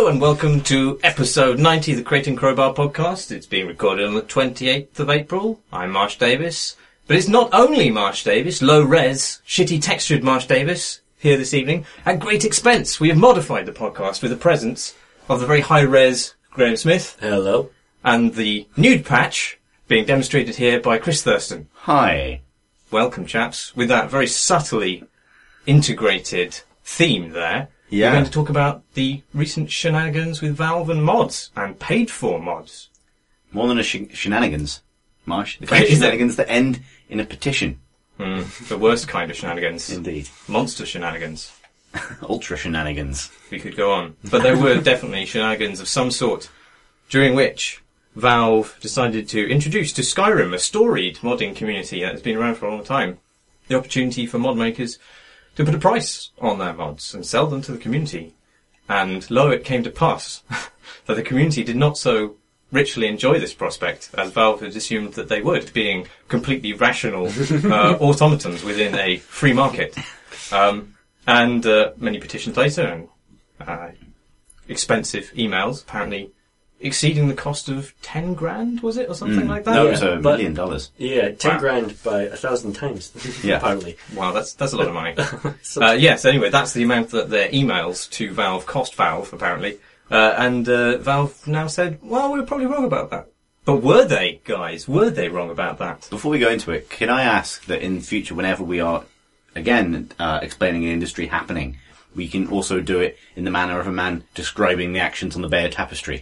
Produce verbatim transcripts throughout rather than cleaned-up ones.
Hello and welcome to episode ninety of the Creating Crowbar podcast. It's being recorded on the twenty-eighth of April. I'm Marsh Davis. But it's not only Marsh Davis, low-res, shitty textured Marsh Davis, here this evening. At great expense, we have modified the podcast with the presence of the very high-res Graham Smith. Hello. And the nude patch being demonstrated here by Chris Thurston. Hi. Welcome, chaps. With that very subtly integrated theme there, yeah. we're going to talk about the recent shenanigans with Valve and mods, and paid-for mods. More than a sh- shenanigans, Marsh. The kind of shenanigans that end in a petition. Mm, the worst kind of shenanigans. Indeed. Monster shenanigans. Ultra shenanigans. We could go on. But there were definitely shenanigans of some sort, during which Valve decided to introduce to Skyrim, a storied modding community that has been around for a long time, the opportunity for mod makers to put a price on their mods and sell them to the community. And lo, it came to pass that the community did not so richly enjoy this prospect, as Valve had assumed that they would, being completely rational uh, automatons within a free market. Um, and uh, many petitions later, and uh, expensive emails, apparently exceeding the cost of ten grand, was it, or something mm. like that? No, it was a million dollars. Yeah, ten wow. grand by a thousand times, yeah. apparently. Wow, that's that's a lot of money. uh, yes, anyway, that's the amount that their emails to Valve cost Valve, apparently. Uh, and uh, Valve now said, well, we were probably wrong about that. But were they, guys? Were they wrong about that? Before we go into it, can I ask that in future, whenever we are, again, uh, explaining an industry happening, we can also do it in the manner of a man describing the actions on the Bayeux Tapestry.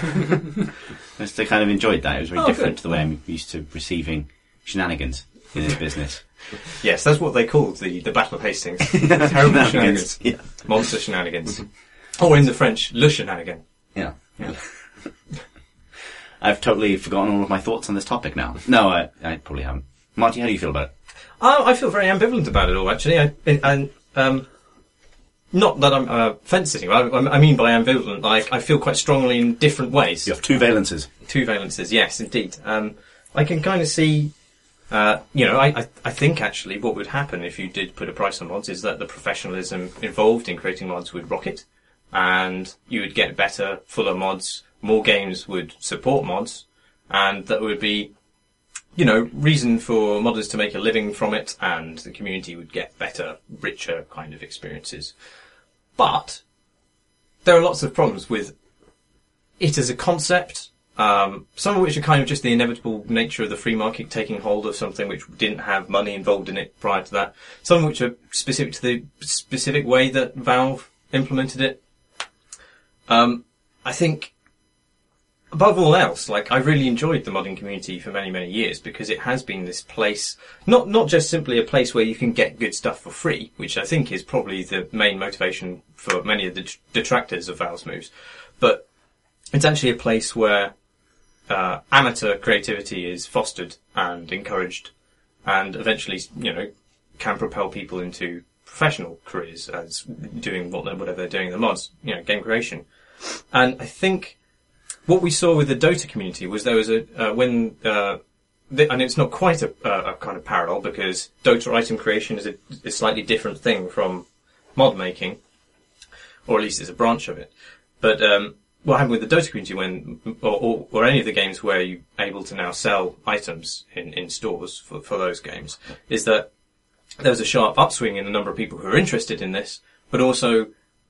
I just kind of enjoyed that. It was very oh, different good. to the way I'm used to receiving shenanigans in this business. Yes, that's what they called the, the Battle of Hastings. Terrible shenanigans. Yeah. Monster shenanigans. Or in the French, le shenanigan. Yeah. yeah. I've totally forgotten all of my thoughts on this topic now. No, I, I probably haven't. Marty, how do you feel about it? Oh, I feel very ambivalent about it all, actually. I, and, um, not that I'm uh, fence-sitting, I, I mean by ambivalent, like, I feel quite strongly in different ways. You have two valences. Two valences, yes, indeed. Um, I can kind of see, uh, you know, I, I, I think actually what would happen if you did put a price on mods is that the professionalism involved in creating mods would rocket, and you would get better, fuller mods, more games would support mods, and that would be, you know, reason for modders to make a living from it, and the community would get better, richer kind of experiences. But there are lots of problems with it as a concept, um, some of which are kind of just the inevitable nature of the free market taking hold of something which didn't have money involved in it prior to that, some of which are specific to the specific way that Valve implemented it. Um, I think, above all else, like, I really enjoyed the modding community for many, many years because it has been this place, not not just simply a place where you can get good stuff for free, which I think is probably the main motivation for many of the detractors of Valve's moves, but it's actually a place where uh, amateur creativity is fostered and encouraged, and eventually, you know, can propel people into professional careers as doing what they're, whatever they're doing in the mods, you know, game creation. And I think what we saw with the Dota community was there was a, uh, when, uh, the, and it's not quite a, uh, a kind of parallel because Dota item creation is a, a slightly different thing from mod making, or at least it's a branch of it. But, um, what happened with the Dota community when, or, or, or any of the games where you're able to now sell items in, in stores for, for those games, is that there was a sharp upswing in the number of people who are interested in this, but also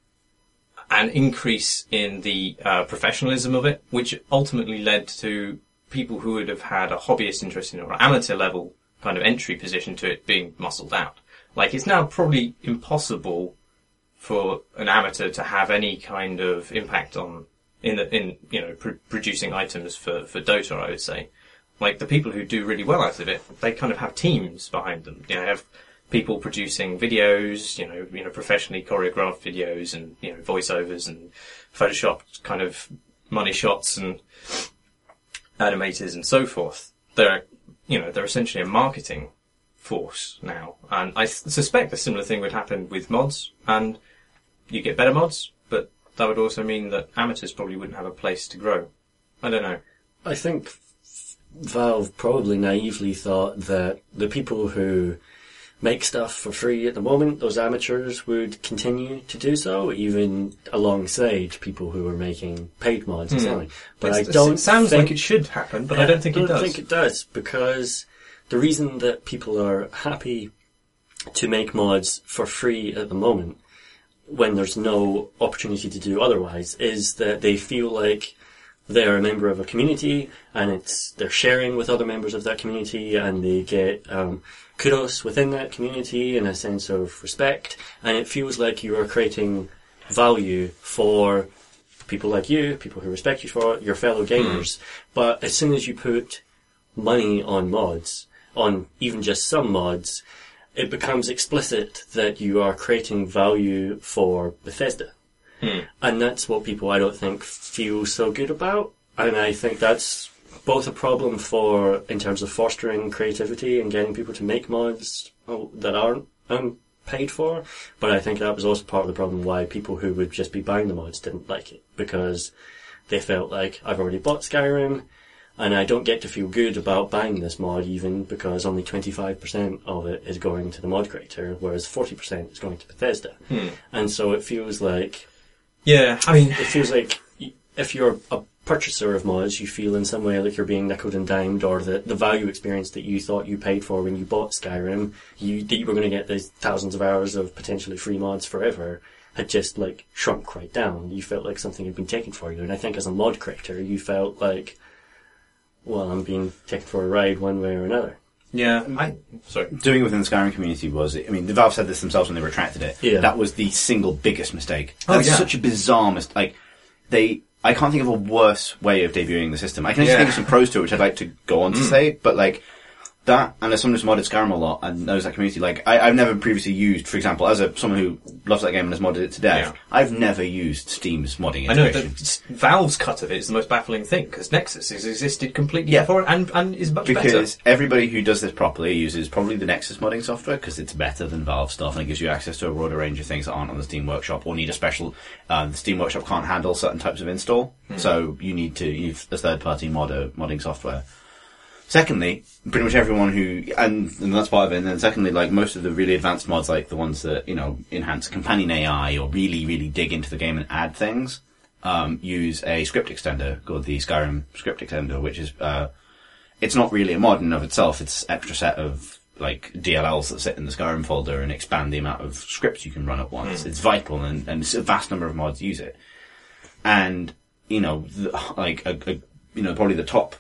an increase in the uh, professionalism of it, which ultimately led to people who would have had a hobbyist interest in it or amateur level kind of entry position to it being muscled out. Like, it's now probably impossible for an amateur to have any kind of impact on in the in you know pr- producing items for for Dota. I would say, like, the people who do really well out of it, they kind of have teams behind them. You know, have people producing videos, you know, you know, professionally choreographed videos and, you know, voiceovers and photoshopped kind of money shots and animators and so forth. They're, you know, they're essentially a marketing force now. And I suspect a similar thing would happen with mods, and you get better mods, but that would also mean that amateurs probably wouldn't have a place to grow. I don't know. I think Valve probably naively thought that the people who make stuff for free at the moment, those amateurs would continue to do so, even alongside people who are making paid mods and selling. But It's- I don't It sounds think, like it should happen, but I don't think I it don't does. think it does, because the reason that people are happy to make mods for free at the moment, when there's no opportunity to do otherwise, is that they feel like they're a member of a community, and it's they're sharing with other members of that community, and they get um, kudos within that community and a sense of respect, and it feels like you are creating value for people like you, people who respect you for it, your fellow gamers. But as soon as you put money on mods, on even just some mods, it becomes explicit that you are creating value for Bethesda. Hmm. And that's what people, I don't think, feel so good about. And I think that's both a problem for, in terms of fostering creativity and getting people to make mods oh, that aren't um, paid for. But I think that was also part of the problem why people who would just be buying the mods didn't like it. Because they felt like, I've already bought Skyrim, and I don't get to feel good about buying this mod even because only twenty-five percent of it is going to the mod creator, whereas forty percent is going to Bethesda. Hmm. And so it feels like, Yeah, I mean, it feels like y- if you're a purchaser of mods, you feel in some way like you're being nickeled and dimed, or that the value experience that you thought you paid for when you bought Skyrim, you, that you were going to get these thousands of hours of potentially free mods forever, had just like shrunk right down. You felt like something had been taken for you. And I think as a mod creator, you felt like, well, I'm being taken for a ride one way or another. yeah, I, sorry. Doing it within the Skyrim community was, I mean, the Valve said this themselves when they retracted it. Yeah. That was the single biggest mistake. Oh, That's yeah. such a bizarre mistake. Like, they, I can't think of a worse way of debuting the system. I can actually Yeah. think of some pros to it, which I'd like to go on to say, but like, that, and as someone who's modded Skyrim a lot and knows that community, like, I, I've never previously used, for example, as a someone who loves that game and has modded it to death, Yeah. I've never used Steam's modding I know integration. that Valve's cut of it is the most baffling thing, because Nexus has existed completely Yeah. before and, and is much better. Because everybody who does this properly uses probably the Nexus modding software because it's better than Valve stuff and it gives you access to a broader range of things that aren't on the Steam Workshop or need a special. Um, the Steam Workshop can't handle certain types of install, so you need to use a third-party modder modding software. Secondly, pretty much everyone who, and, and that's part of it, and then secondly, like most of the really advanced mods, like the ones that, you know, enhance companion A I or really, really dig into the game and add things, um, use a script extender called the Skyrim script extender, which is, uh, it's not really a mod in and of itself, it's an extra set of, like, D L Ls that sit in the Skyrim folder and expand the amount of scripts you can run at once. Mm. It's vital, and, and a vast number of mods use it. And, you know, the, like, a, a, you know, probably the top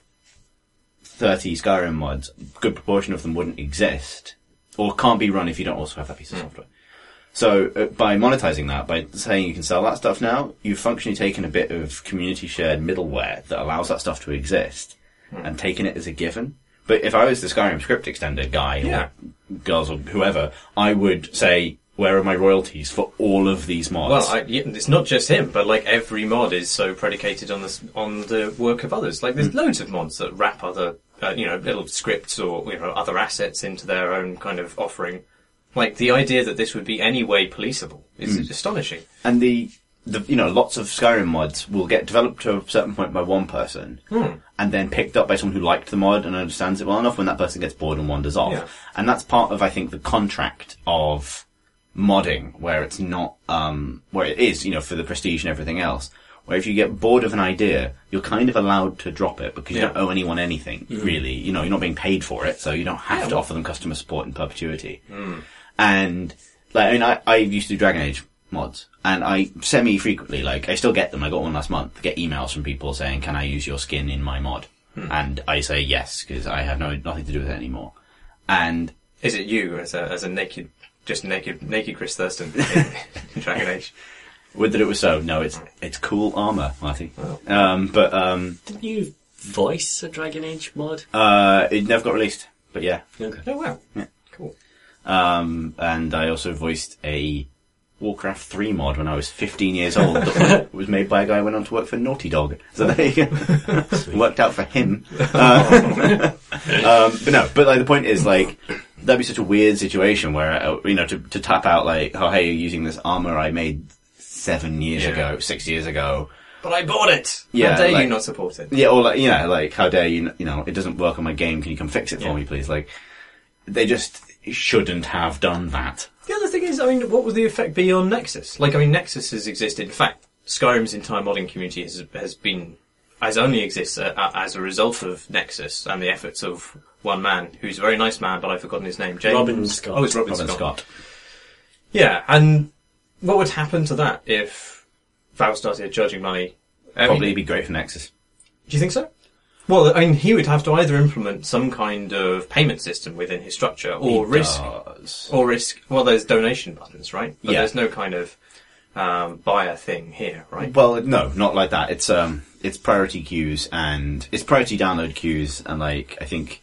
thirty Skyrim mods, a good proportion of them wouldn't exist, or can't be run if you don't also have that piece of software. So, uh, by monetizing that, by saying you can sell that stuff now, you've functionally taken a bit of community-shared middleware that allows that stuff to exist, and taken it as a given. But if I was the Skyrim script extender guy, or Yeah. girls, or whoever, I would say, where are my royalties for all of these mods? Well, I, yeah, it's not just him, but like every mod is so predicated on the on the work of others. Like there's mm. loads of mods that wrap other, uh, you know, little scripts or you know other assets into their own kind of offering. Like the idea that this would be any way policeable is mm. astonishing. And the the you know lots of Skyrim mods will get developed to a certain point by one person, mm. and then picked up by someone who liked the mod and understands it well enough. When that person gets bored and wanders off, yeah. and that's part of I think the contract of modding, where it's not, um, where it is, you know, for the prestige and everything else, where if you get bored of an idea, you're kind of allowed to drop it because yeah. you don't owe anyone anything, mm. really. You know, you're not being paid for it, so you don't have yeah, to well. offer them customer support in perpetuity. Mm. And, like, I mean, I, I used to do Dragon Age mods, and I semi-frequently, like, I still get them, I got one last month, get emails from people saying, can I use your skin in my mod? Mm. And I say yes, because I have no, nothing to do with it anymore. And... Is it you as a, as a naked... Just naked, naked Chris Thurston in, in Dragon Age. Would that it was so? No, it's it's cool armor, Marty. Oh. Um, but um, didn't you voice a Dragon Age mod? Uh, it never got released, but yeah. Okay. Oh wow, yeah, cool. Um, and I also voiced a Warcraft three mod when I was fifteen years old. That was made by a guy who went on to work for Naughty Dog. So there you go. Worked out for him. Uh, um, but no, but like the point is like. That'd be such a weird situation where, uh, you know, to, to tap out like, oh hey, you're using this armor I made seven years yeah. ago, six years ago. But I bought it! Yeah, how dare like, you not support it? Yeah, or like, you know, like, how dare you, you know, it doesn't work on my game, can you come fix it for yeah. me please? Like, they just, shouldn't have done that. The other thing is, I mean, what would the effect be on Nexus? Like, I mean, Nexus has existed. In fact, Skyrim's entire modding community has, has been, has only exists uh, as a result of Nexus and the efforts of one man, who's a very nice man, but I've forgotten his name. James? Robin Scott. Oh, it's Robin, Robin Scott. Scott. Yeah, and what would happen to that if Valve started charging money? I Probably mean, be great for Nexus. do you think so? Well, I mean, he would have to either implement some kind of payment system within his structure, or He risk, does. or risk. Well, there's donation buttons, right? But Yeah. there's no kind of um, buyer thing here, right? Well, no, not like that. It's um, it's priority queues and it's priority download queues and like I think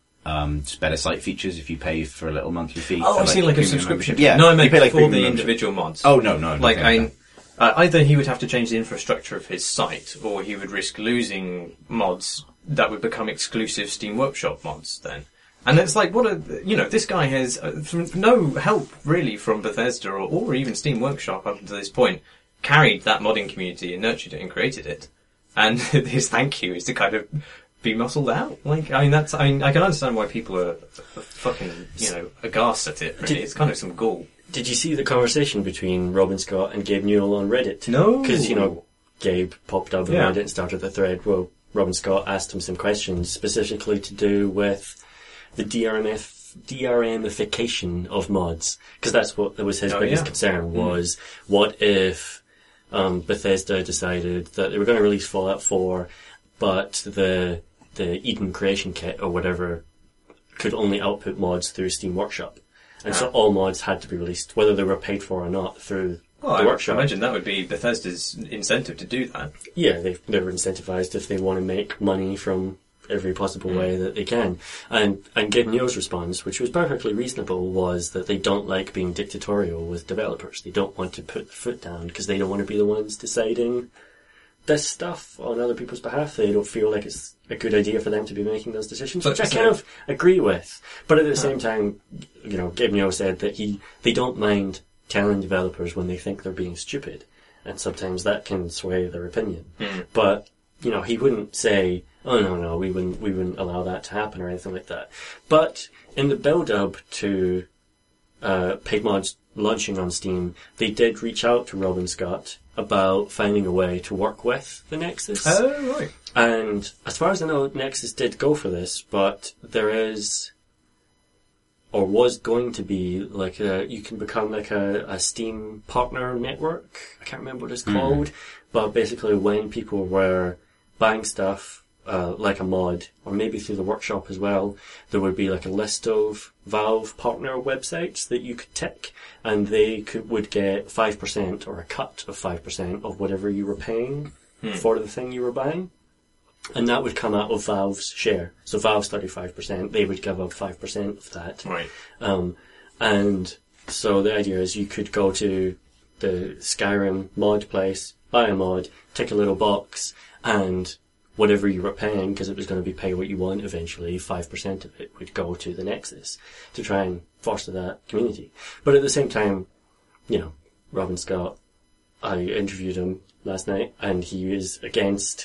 um, just better site features if you pay for a little monthly fee. Oh, for, I see, like a premium subscription. membership. Yeah, No, I you meant pay like for premium the membership. individual mods. Oh no, no, Like, nothing I like mean, uh, either he would have to change the infrastructure of his site, or he would risk losing mods that would become exclusive Steam Workshop mods then. And it's like, what a, you know, this guy has uh, from no help really from Bethesda or, or even Steam Workshop up until this point, carried that modding community and nurtured it and created it. And his thank you is to kind of be muscled out. Like, I mean, that's, I mean, I can understand why people are, are fucking, you know, aghast at it, really. Did- It's kind of some gall. Did you see the conversation between Robin Scott and Gabe Newell on Reddit? No. Because, you know, Gabe popped up on Yeah. Reddit and started the thread. Well, Robin Scott asked him some questions specifically to do with the D R M F, D R M ification of mods. Because that's what that was his Oh, biggest yeah. concern was, what if um, Bethesda decided that they were going to release Fallout four, but the the Eden Creation Kit or whatever could only output mods through Steam Workshop. And so Ah. all mods had to be released, whether they were paid for or not, through Well, the I workshop. imagine that would be Bethesda's incentive to do that. Yeah, they, they're incentivized if they want to make money from every possible Mm. way that they can. And and Gabe Neo's response, which was perfectly reasonable, was that they don't like being dictatorial with developers. They don't want to put their foot down because they don't want to be the ones deciding this stuff on other people's behalf. They don't feel like it's a good idea for them to be making those decisions, But which I so- kind of agree with. But at the same time, you know, Gabe Neo said that he they don't mind telling developers when they think they're being stupid, and sometimes that can sway their opinion. Mm. But you know, he wouldn't say, "Oh no, no, we wouldn't, we wouldn't allow that to happen" or anything like that. But in the build-up to uh, paid mods launching on Steam, they did reach out to Robin Scott about finding a way to work with the Nexus. Oh, right. And as far as I know, Nexus did go for this, but there is, or was going to be, like a, you can become like a, a Steam partner network. I can't remember what it's called, but basically when people were buying stuff, uh, like a mod, or maybe through the workshop as well, there would be like a list of Valve partner websites that you could tick, and they could, would get five percent or a cut of five percent of whatever you were paying for the thing you were buying. And that would come out of Valve's share. So Valve's thirty-five percent, they would give up five percent of that. Right. Um, and so the idea is you could go to the Skyrim mod place, buy a mod, tick a little box, and whatever you were paying, because it was going to be pay what you want eventually, five percent of it would go to the Nexus to try and foster that community. But at the same time, you know, Robin Scott, I interviewed him last night, and he is against...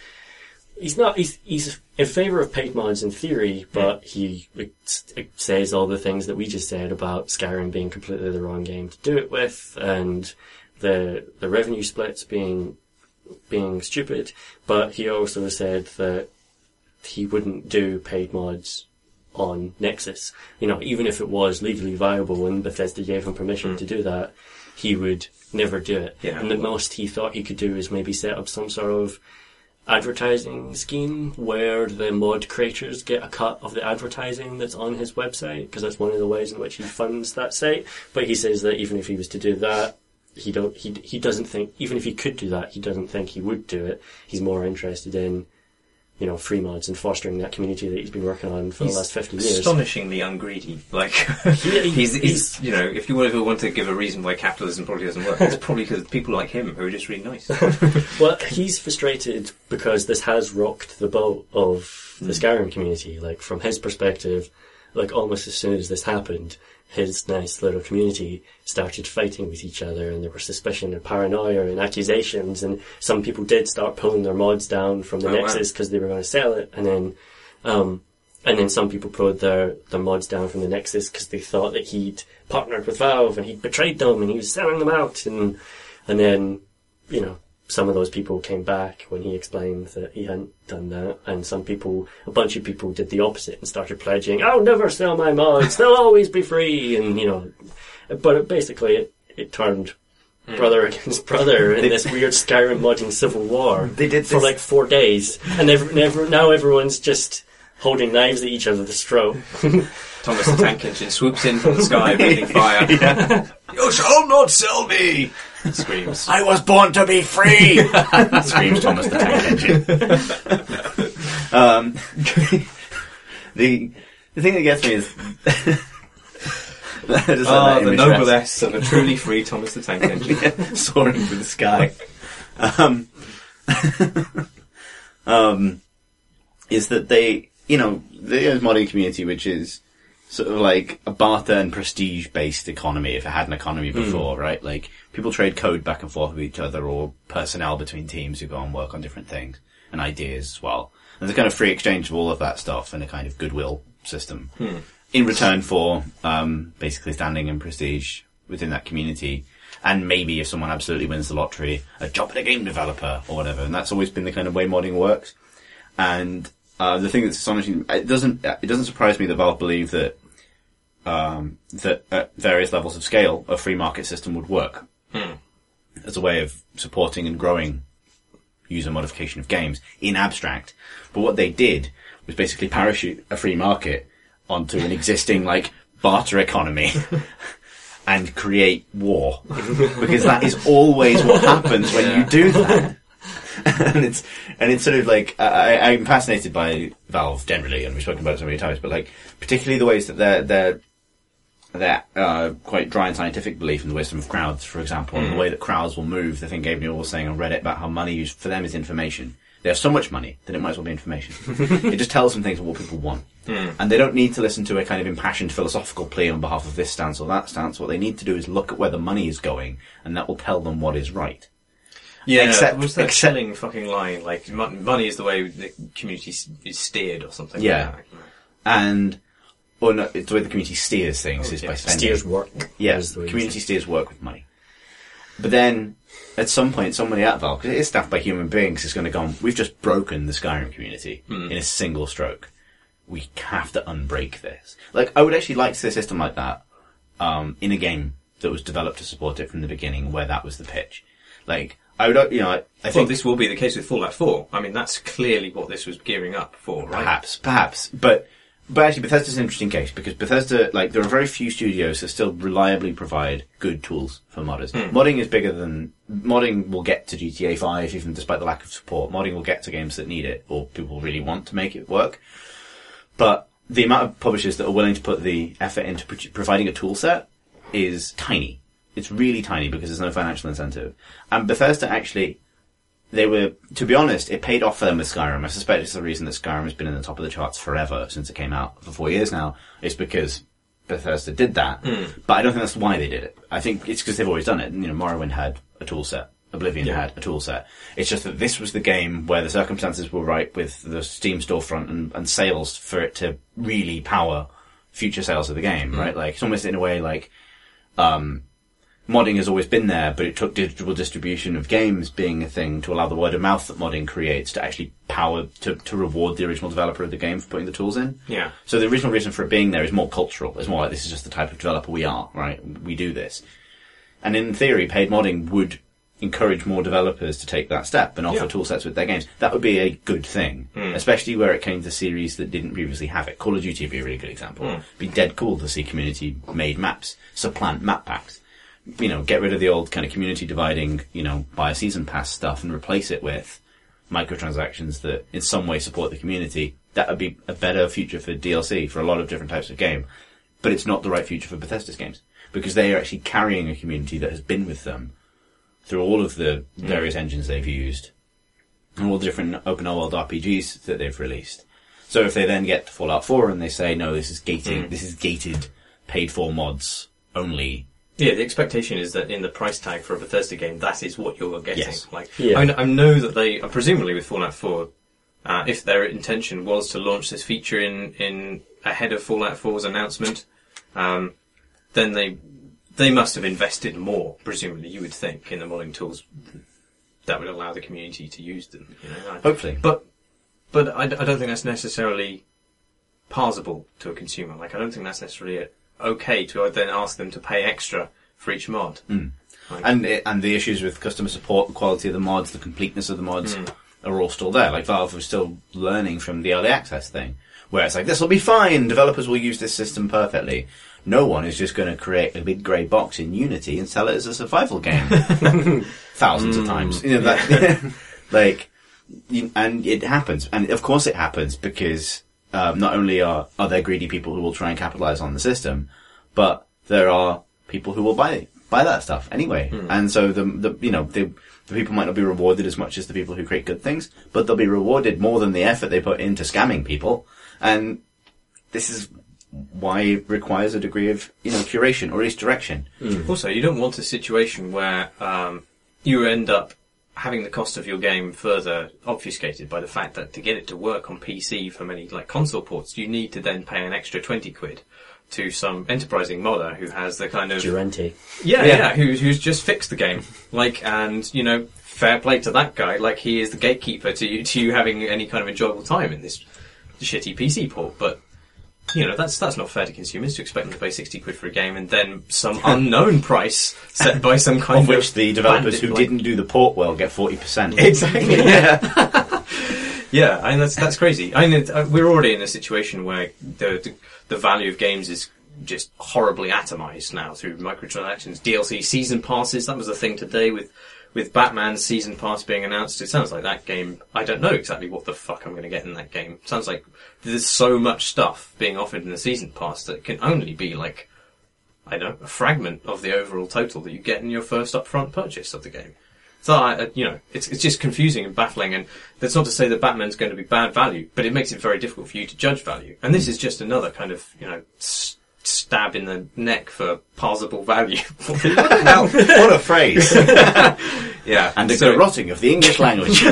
He's not. He's he's in favour of paid mods in theory, but he it, it says all the things that we just said about Skyrim being completely the wrong game to do it with, and the the revenue splits being being stupid. But he also said that he wouldn't do paid mods on Nexus. You know, even if it was legally viable and Bethesda gave him permission Mm. to do that, he would never do it. Yeah. And the most he thought he could do is maybe set up some sort of advertising scheme where the mod creators get a cut of the advertising that's on his website, because that's one of the ways in which he funds that site. But he says that even if he was to do that, he don't he he doesn't think, even if he could do that, he doesn't think he would do it. He's more interested in, you know, free mods and fostering that community that he's been working on for He's the last fifty years. astonishingly ungreedy. Like, he- he's, he's, he's- you know, if you ever want to give a reason why capitalism probably doesn't work, it's probably because people like him who are just really nice. Well, he's frustrated because this has rocked the boat of the Skyrim community. Like, from his perspective, like, almost as soon as this happened, his nice little community started fighting with each other, and there was suspicion and paranoia and accusations, and some people did start pulling their mods down from the Oh, wow. Nexus because they were going to sell it, and then um, and then some people pulled their, their mods down from the Nexus because they thought that he'd partnered with Valve and he'd betrayed them and he was selling them out. And and then, you know, some of those people came back when he explained that he hadn't done that. And some people, a bunch of people did the opposite and started pledging, I'll never sell my mods, they'll always be free. And, you know, but it basically it, it turned brother against brother in this weird Skyrim modding civil war. They did for this- like four days. And never, never, now everyone's just holding knives at each other to stroke. Thomas the Tank Engine swoops in from the sky, breathing fire. You shall not sell me! Screams. I was born to be free! Screams Thomas the Tank Engine. um, the, the thing that gets me is... Ah, the noblesse of a truly free Thomas the Tank Engine. Yeah, soaring through the sky. Um, um, is that they, you know, the modding community, which is sort of like a barter and prestige-based economy, if it had an economy before, mm. right? Like, people trade code back and forth with each other, or personnel between teams who go and work on different things, and ideas as well. And there's a kind of free exchange of all of that stuff and a kind of goodwill system. Hmm. In return for, um, basically standing and prestige within that community. And maybe if someone absolutely wins the lottery, a job at a game developer or whatever. And that's always been the kind of way modding works. And, uh, the thing that's astonishing, it doesn't, it doesn't surprise me that Valve believe that, um, that at various levels of scale, a free market system would work. Hmm. As a way of supporting and growing user modification of games in abstract. But what they did was basically parachute a free market onto an existing, like, barter economy and create war. Because that is always what happens when you do that. and it's, and it's sort of like, I, I'm fascinated by Valve generally, and we've spoken about it so many times, but like, particularly the ways that they're, they're, they're, uh, quite dry and scientific belief in the wisdom of crowds, for example, mm. and the way that crowds will move. The thing Gabe Newell was saying on Reddit about how money used for them is information. They have so much money that it might as well be information. It just tells them things of what people want. Mm. And they don't need to listen to a kind of impassioned philosophical plea on behalf of this stance or that stance. What they need to do is look at where the money is going, and that will tell them what is right. Yeah, except, was that except, chilling fucking line, like, money is the way the community is steered or something yeah. like that. And, or no, it's the way the community steers things, oh, is yeah. by spending. Steers work. Yeah, community steers work with money. But then, at some point, somebody at Valve, because it is staffed by human beings, is going to go, we've just broken the Skyrim community mm. in a single stroke. We have to unbreak this. Like, I would actually like to see a system like that, um, in a game that was developed to support it from the beginning, where that was the pitch. Like, I would, you know, I, I well, think... this will be the case with Fallout four. I mean, that's clearly what this was gearing up for, right? Perhaps, perhaps. But, but actually, Bethesda's an interesting case, because Bethesda, like, there are very few studios that still reliably provide good tools for modders. Hmm. Modding is bigger than... Modding will get to G T A five, even despite the lack of support. Modding will get to games that need it, or people really want to make it work. But the amount of publishers that are willing to put the effort into pro- providing a tool set is tiny. It's really tiny because there's no financial incentive. And Bethesda actually, they were, to be honest, it paid off for them with Skyrim. I suspect it's the reason that Skyrim has been in the top of the charts forever, since it came out for four years now. It's because Bethesda did that. Mm. But I don't think that's why they did it. I think it's because they've always done it. You know, Morrowind had a tool set. Oblivion yeah. had a tool set. It's just that this was the game where the circumstances were right with the Steam storefront and, and sales for it to really power future sales of the game, mm. right? Like, it's almost in a way like, um, modding has always been there, but it took digital distribution of games being a thing to allow the word of mouth that modding creates to actually power, to, to reward the original developer of the game for putting the tools in. Yeah. So the original reason for it being there is more cultural. It's more like, this is just the type of developer we are, right? We do this. And in theory, paid modding would encourage more developers to take that step and offer yeah. tool sets with their games. That would be a good thing, mm. especially where it came to series that didn't previously have it. Call of Duty would be a really good example. Mm. It'd be dead cool to see community-made maps supplant map packs. You know, get rid of the old kind of community dividing, you know, buy a season pass stuff and replace it with microtransactions that in some way support the community. That would be a better future for D L C for a lot of different types of game. But it's not the right future for Bethesda's games, because they are actually carrying a community that has been with them through all of the various mm. engines they've used and all the different open world R P Gs that they've released. So if they then get to Fallout four and they say, no, this is gating, mm. this is gated, paid for mods only. Yeah, the expectation is that in the price tag for a Bethesda game, that is what you're getting. Yes. Like, yeah. I, I know that they, presumably with Fallout four, uh, if their intention was to launch this feature in, in ahead of Fallout four's announcement, um, then they they must have invested more, presumably, you would think, in the modding tools that would allow the community to use them. You know? Hopefully. But but I, I don't think that's necessarily parsable to a consumer. Like, I don't think that's necessarily okay to then ask them to pay extra for each mod. Mm. Like, and it, and the issues with customer support, the quality of the mods, the completeness of the mods Mm. are all still there. Like, Valve was still learning from the early access thing, where it's like, this will be fine, developers will use this system perfectly. No one is just going to create a big grey box in Unity and sell it as a survival game thousands Mm. of times. You know, that, like, you, and it happens, and of course it happens because um, not only are are there greedy people who will try and capitalize on the system, but there are people who will buy buy that stuff anyway. Mm. And so the the you know the the people might not be rewarded as much as the people who create good things, but they'll be rewarded more than the effort they put into scamming people. And this is why it requires a degree of, you know, curation, or at least direction. Mm. Also, you don't want a situation where um, you end up having the cost of your game further obfuscated by the fact that to get it to work on P C for many like console ports, you need to then pay an extra twenty quid to some enterprising modder who has the kind of Durante. yeah, Yeah. yeah, who's who's just fixed the game, like, and you know, fair play to that guy. Like, he is the gatekeeper to you, to you having any kind of enjoyable time in this shitty P C port, but. You know, that's that's not fair to consumers to expect them to pay sixty quid for a game and then some unknown price set by some kind Of of... which the developers bandit, who like- didn't do the port well get forty percent. Exactly, yeah. Yeah, I mean, that's that's crazy. I mean, it, uh, we're already in a situation where the, the the value of games is just horribly atomized now through microtransactions, D L C, season passes. That was the thing today with with Batman's season pass being announced. It sounds like that game, I don't know exactly what the fuck I'm going to get in that game. It sounds like there's so much stuff being offered in the season pass that it can only be like, I don't know, a fragment of the overall total that you get in your first upfront purchase of the game. So, I, you know, it's it's just confusing and baffling, and that's not to say that Batman's going to be bad value, but it makes it very difficult for you to judge value. And this is just another kind of, you know, s- stab in the neck for parsable value. Now, what a phrase. Yeah. And a so, garrotting of the English language.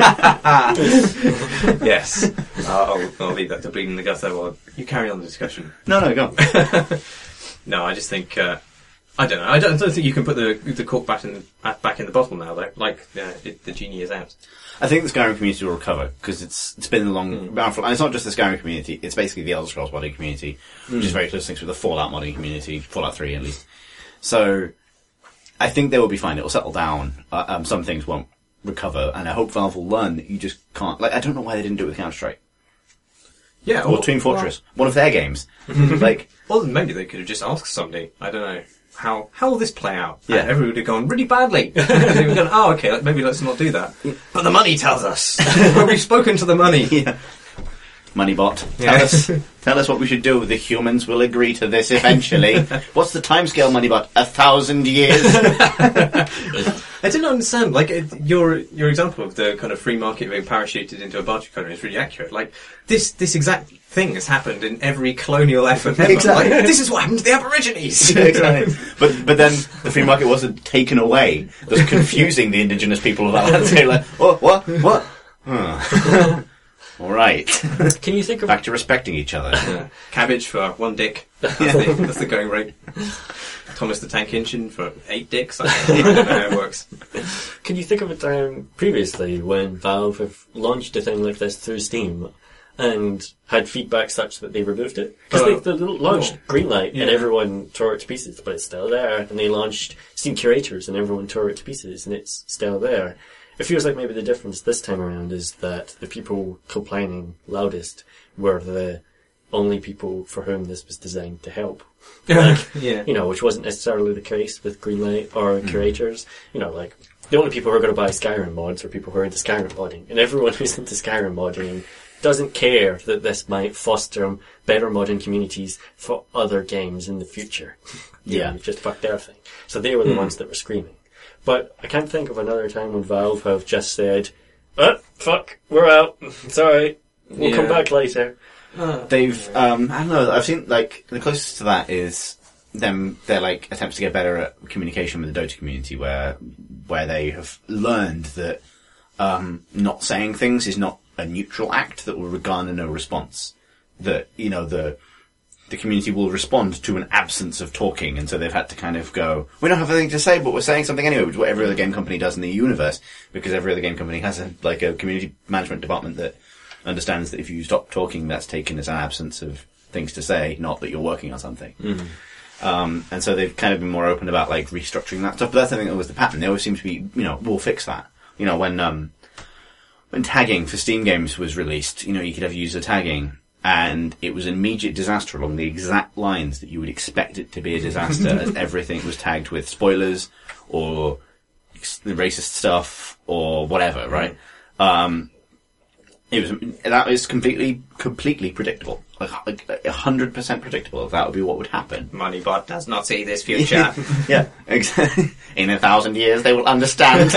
yes. Uh, I'll, I'll leave that to bleed in the gutter while you carry on the discussion. No, no, go on. No, I just think, uh, I don't know, I don't, I don't think you can put the the cork back in the, uh, back in the bottle now, though. Like, uh, it, the genie is out. I think the Skyrim community will recover, because it's it's been a long bound for, and it's not just the Skyrim community, it's basically the Elder Scrolls modding community, which is very close links with the Fallout modding community, Fallout three at least. So, I think they will be fine, it will settle down, uh, um, some things won't recover, and I hope Valve will learn that you just can't, like, I don't know why they didn't do it with Counter-Strike. Yeah, Or Team Fortress, one of their games. Like, Well, then maybe they could have just asked somebody. I don't know. How how will this play out? Yeah. And everyone would have gone really badly. They would have gone, oh, okay, like, maybe let's not do that. But the money tells us. Well, we've spoken to the money. yeah. Moneybot, tell Yes. us, tell us what we should do. The humans will agree to this eventually. What's the timescale, Moneybot? A thousand years. I didn't understand. Like, it, your your example of the kind of free market being parachuted into a barter economy is really accurate. Like, this this exact thing has happened in every colonial effort ever. Exactly. Like, this is what happened to the Aborigines. Exactly. But but then the free market wasn't taken away, thus confusing the indigenous people of that land. They're like, what, what, what? Huh. All right. Can you think of Back to respecting each other. Yeah. Cabbage for one dick. That's, the, that's the going rate. Thomas the Tank Engine for eight dicks. I don't know how it works. Can you think of a time previously when Valve have launched a thing like this through Steam and had feedback such that they removed it? Because Oh. they, they launched Oh. Greenlight Yeah. and everyone tore it to pieces, but it's still there. And they launched Steam Curators and everyone tore it to pieces, and it's still there. It feels like maybe the difference this time around is that the people complaining loudest were the only people for whom this was designed to help. Like, Yeah. you know, which wasn't necessarily the case with Greenlight or Curators. You know, like, the only people who are going to buy Skyrim mods are people who are into Skyrim modding. And everyone who's into Skyrim modding doesn't care that this might foster better modding communities for other games in the future. Yeah, Yeah. just fucked everything. So they were the ones that were screaming. But I can't think of another time when Valve have just said, oh, fuck, we're out. It's alright. We'll come Yeah. back later. They've, um, I don't know, I've seen, like, the closest to that is them, their, like, attempts to get better at communication with the Dota community, where, where they have learned that, um, not saying things is not a neutral act that will garner no response. That, you know, the the community will respond to an absence of talking, and so they've had to kind of go, we don't have anything to say, but we're saying something anyway, which is what every other game company does in the universe, because every other game company has a, like a community management department that understands that if you stop talking, that's taken as an absence of things to say, not that you're working on something. Mm. Um, and so they've kind of been more open about, like, restructuring that stuff, but that's, I think, always the pattern. They always seem to be, you know, we'll fix that. You know, when, um, when tagging for Steam games was released, you know, you could have user tagging, and it was an immediate disaster along the exact lines that you would expect it to be a disaster, as everything was tagged with spoilers, or racist stuff, or whatever, right? Mm. Um, it was, that is completely, completely predictable. Like, a hundred percent predictable. That would be what would happen. Moneybot does not see this future. Yeah, exactly. In a thousand years, they will understand.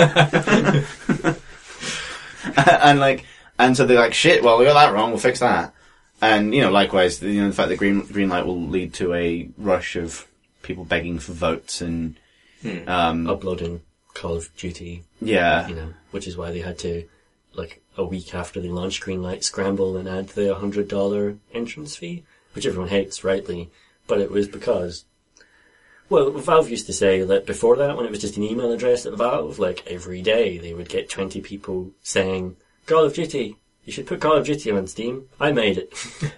And like, and so they're like, shit, well, we got that wrong, we'll fix that. And, you know, likewise, you know, the fact that green, green light will lead to a rush of people begging for votes and, hmm. um, uploading Call of Duty. Yeah. You know, which is why they had to, like, a week after they launched Greenlight, scramble and add the one hundred dollars entrance fee, which everyone hates, rightly. But it was because, well, Valve used to say that before that, when it was just an email address at Valve, like, every day they would get twenty people saying, Call of Duty, you should put Call of Duty on Steam. I made it.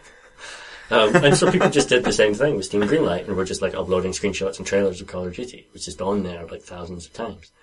um, and so people just did the same thing with Steam Greenlight, and were just, like, uploading screenshots and trailers of Call of Duty, which is on there, like, thousands of times.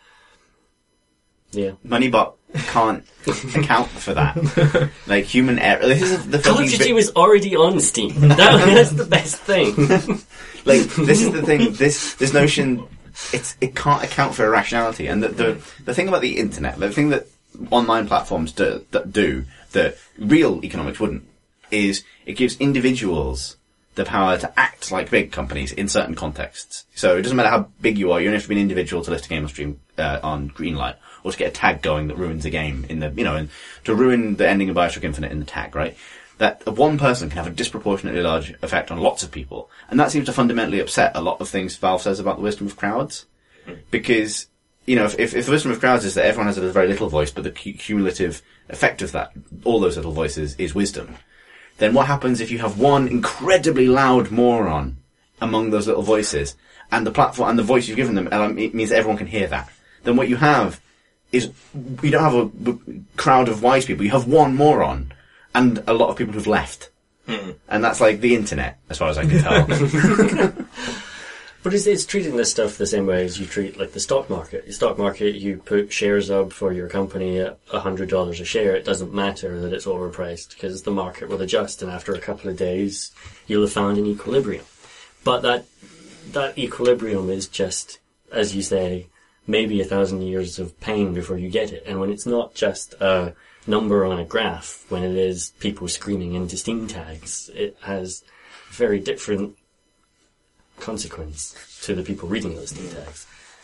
Yeah. Moneybot can't account for that. Like, human error. This is the Call of Duty was already on Steam. That, that's the best thing. Like, this is the thing. This this notion, it's it can't account for irrationality. And the the, the thing about the internet, the thing that online platforms do, that do that real economics wouldn't, is it gives individuals the power to act like big companies in certain contexts. So it doesn't matter how big you are, you only have to be an individual to list a game on stream uh, on Greenlight, or to get a tag going that ruins a game in the, you know, and to ruin the ending of Bioshock Infinite in the tag, right? That one person can have a disproportionately large effect on lots of people. And that seems to fundamentally upset a lot of things Valve says about the wisdom of crowds. Because, you know, if, if, if the wisdom of crowds is that everyone has a very little voice, but the cumulative effect of that, all those little voices, is wisdom, then what happens if you have one incredibly loud moron among those little voices, and the platform, and the voice you've given them, it means that everyone can hear that? Then what you have is, you don't have a crowd of wise people, you have one moron, and a lot of people who've left. Mm. And that's like the internet, as far as I can tell. But it's, it's treating this stuff the same way as you treat, like, the stock market. The stock market, you put shares up for your company at one hundred dollars a share. It doesn't matter that it's overpriced, because the market will adjust, and after a couple of days, you'll have found an equilibrium. But that that equilibrium is just, as you say, maybe a thousand years of pain before you get it. And when it's not just a number on a graph, when it is people screaming into Steam tags, it has very different consequence to the people reading those Steam tags.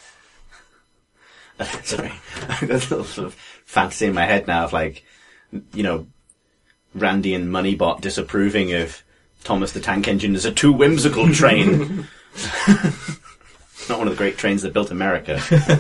Sorry, I've got a little sort of fantasy in my head now of, like, you know, Randy and Moneybot disapproving of Thomas the Tank Engine as a too whimsical train. Not one of the great trains that built America.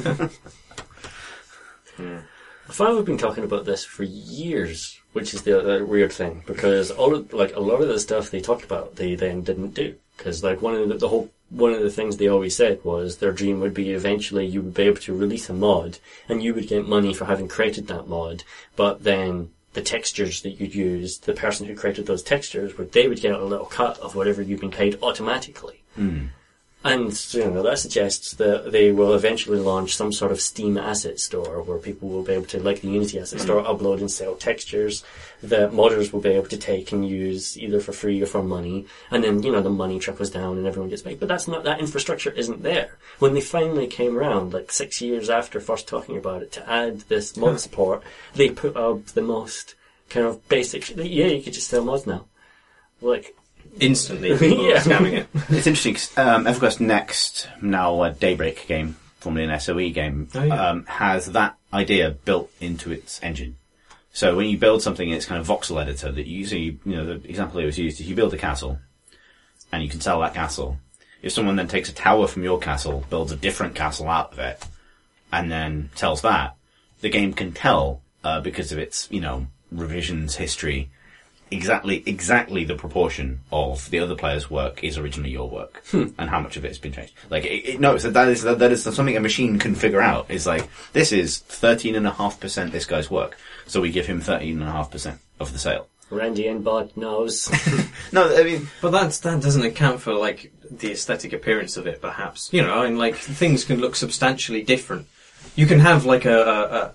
Hmm. Valve have been talking about this for years, which is the uh, weird thing, because all of, like, a lot of the stuff they talked about, they then didn't do. Because, like, one of the, the whole, one of the things they always said was their dream would be eventually you would be able to release a mod, and you would get money for having created that mod, but then the textures that you'd use, the person who created those textures, would they would get a little cut of whatever you've been paid automatically. Mm. And, you know, that suggests that they will eventually launch some sort of Steam asset store where people will be able to, like the Unity asset store, upload and sell textures that modders will be able to take and use either for free or for money. And then, you know, the money trickles down and everyone gets paid. But that's not, that infrastructure isn't there. When they finally came around, like six years after first talking about it, to add this mod support, they put up the most kind of basic, yeah, you could just sell mods now. Like, instantly, people yeah. are scamming it. It's interesting, 'cause, um, EverQuest Next, now a Daybreak game, formerly an S O E game, oh, yeah. um, has that idea built into its engine. So when you build something in its kind of voxel editor that you see, you know, the example that was used is you build a castle, and you can sell that castle. If someone then takes a tower from your castle, builds a different castle out of it, and then sells that, the game can tell, uh, because of its, you know, revisions history, exactly exactly the proportion of the other player's work is originally your work, Hmm. and how much of it has been changed. Like it, it knows that that is that, that is something a machine can figure out. Is like this is thirteen and a half percent this guy's work, so we give him thirteen and a half percent of the sale. Randy Enbot knows. No, I mean, But that's, that doesn't account for, like, the aesthetic appearance of it, perhaps. You know, I mean, like, things can look substantially different. You can have, like, a,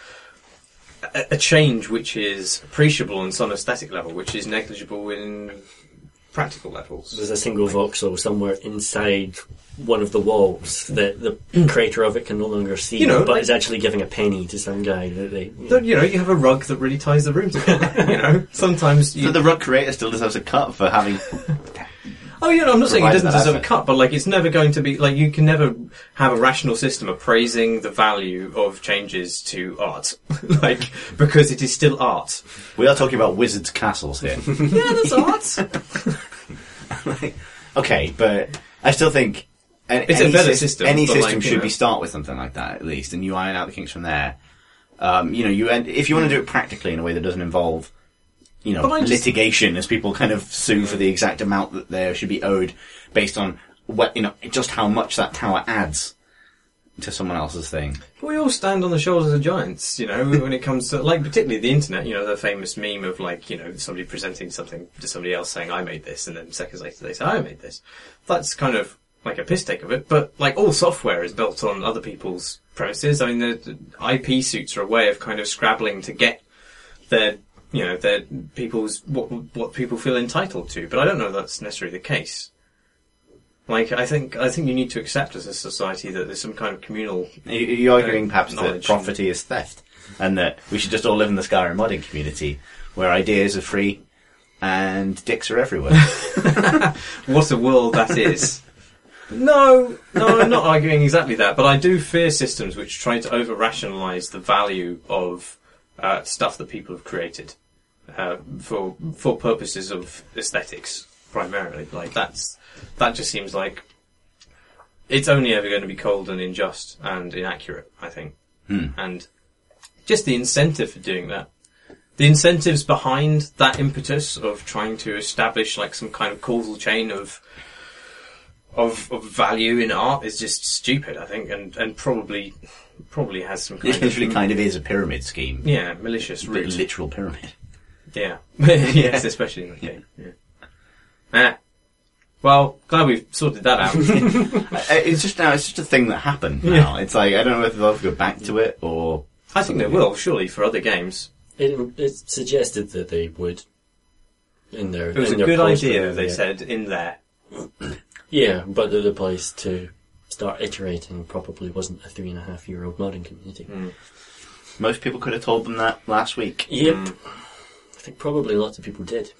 a, a, a change which is appreciable on some aesthetic level, which is negligible in practical levels. There's a single voxel somewhere inside one of the walls that the creator of it can no longer see, You know, but like- is actually giving a penny to some guy that they... You So, know. you know, you have a rug that really ties the room together. You know, sometimes you... so the rug creator still deserves a cut for having. Oh, you know, I'm not saying it Provide doesn't that deserve a effort. cut, but like it's never going to be like you can never have a rational system appraising the value of changes to art, like because it is still art. We are talking about wizards' castles here. Yeah, that's art. Like, okay, but I still think an- It's a any better sys- system, Any but, system like, you should know. be start with something like that at least, and you iron out the kinks from there. Um, you know, you end, if you want to do it practically in a way that doesn't involve, you know, But I just- litigation as people kind of sue for the exact amount that there should be owed based on what you know, just how much that tower adds to someone else's thing. We all stand on the shoulders of giants, you know, when it comes to, like, particularly the internet, you know, the famous meme of, like, you know, somebody presenting something to somebody else saying, I made this, and then seconds later they say, I made this. That's kind of like a piss take of it, but, like, all software is built on other people's premises. I mean, the, the I P suits are a way of kind of scrabbling to get their, you know, their people's, what, what people feel entitled to, but I don't know that's necessarily the case. Like, I think, I think you need to accept as a society that there's some kind of communal... Are you- are you arguing Uh, perhaps that knowledge property is theft, and that we should just all live in the Skyrim modding community where ideas are free and dicks are everywhere? What a world that is. No, no, I'm not arguing exactly that, but I do fear systems which try to over-rationalise the value of uh, stuff that people have created uh, for for purposes of aesthetics, primarily. Like, that's that just seems like it's only ever going to be cold and unjust and inaccurate, I think. Hmm. And just the incentive for doing that. The incentives behind that impetus of trying to establish like some kind of causal chain of of, of value in art is just stupid, I think, and, and probably probably has some kind It literally of kind of is a pyramid scheme. yeah malicious The root. literal pyramid. Yeah, yes, especially in the game. Yeah. Ah. Well, glad we've sorted that out. I- I- It's just now. It's just a thing that happened now. It's like I don't know whether they'll go back to it or. I think they will, surely, for other games. It, it suggested that they would. In their, It was in a their good post idea, review, they yeah. said, in there. Yeah, but the, the place to start iterating probably wasn't a three and a half year old modding community. Mm. Most people could have told them that last week. Yep. Mm. I think probably lots of people did.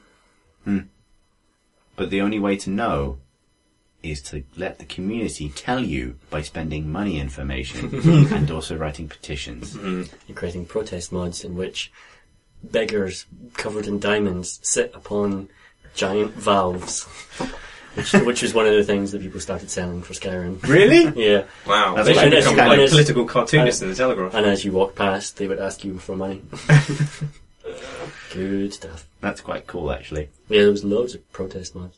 But the only way to know is to let the community tell you by spending money information and also writing petitions. Mm. And creating protest mods in which beggars covered in diamonds sit upon giant valves. Which, which was one of the things that people started selling for Skyrim. Really? Yeah. Wow. That's They like should a become kind like of- political cartoonists in the Telegraph. And as you walk past, they would ask you for money. Good stuff. That's quite cool, actually. Yeah, there was loads of protest mods.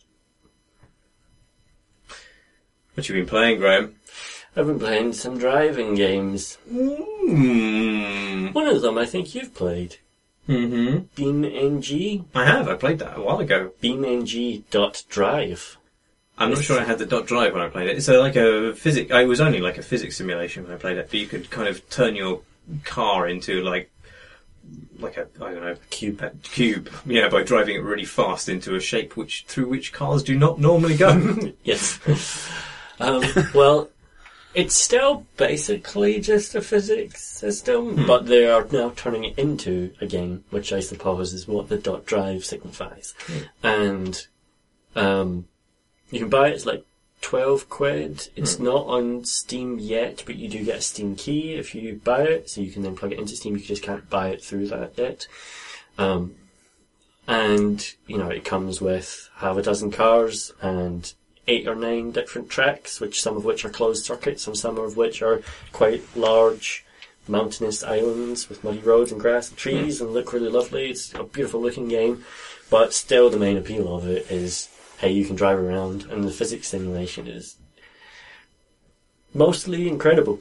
What you been playing, Graham? I've been playing some driving games. Mm. One of them I think you've played. Mm-hmm. BeamNG. I have. I played that a while ago. BeamNG.drive. I'm not sure I had the dot drive when I played it. It's a, like a physics. It was only like a physics simulation when I played it, but you could kind of turn your car into like, like a I don't know Cube. a cube. Yeah, by driving it really fast into a shape which through which cars do not normally go. Yes. um, well, it's still basically just a physics system, Hmm. but they are now turning it into a game, which I suppose is what the dot drive signifies. And um, you can buy it. It's like twelve quid. It's Hmm. not on Steam yet, but you do get a Steam key if you buy it, so you can then plug it into Steam. You just can't buy it through that yet. Um, and, you know, it comes with half a dozen cars and eight or nine different tracks, which some of which are closed circuits and some of which are quite large mountainous islands with muddy roads and grass and trees and look really lovely. It's a beautiful looking game, but still the main appeal of it is, hey, you can drive around, and the physics simulation is mostly incredible.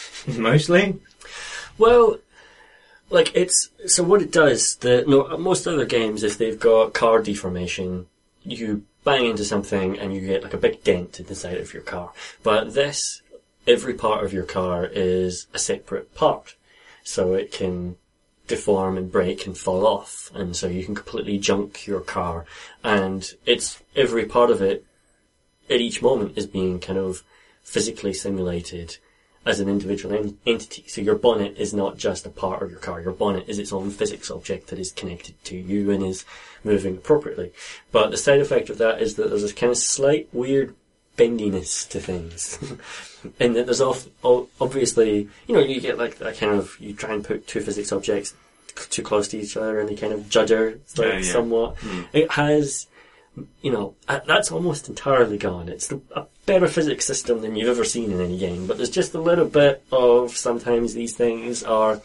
Mostly? Well, like it's, so what it does, the no, most other games, if they've got car deformation, you bang into something and you get like a big dent in the side of your car. But this, every part of your car is a separate part. So it can deform and break and fall off. And so you can completely junk your car. And it's, every part of it at each moment is being kind of physically simulated as an individual en- entity. So your bonnet is not just a part of your car. Your bonnet is its own physics object that is connected to you and is moving appropriately. But the side effect of that is that there's this kind of slight weird bendiness to things. And that there's off, obviously, you know, you get like that kind of, you try and put two physics objects too close to each other and they kind of judder like, yeah, yeah. somewhat. Mm. It has, you know, that's almost entirely gone. It's the, a better physics system than you've ever seen in any game, but there's just a little bit of sometimes these things are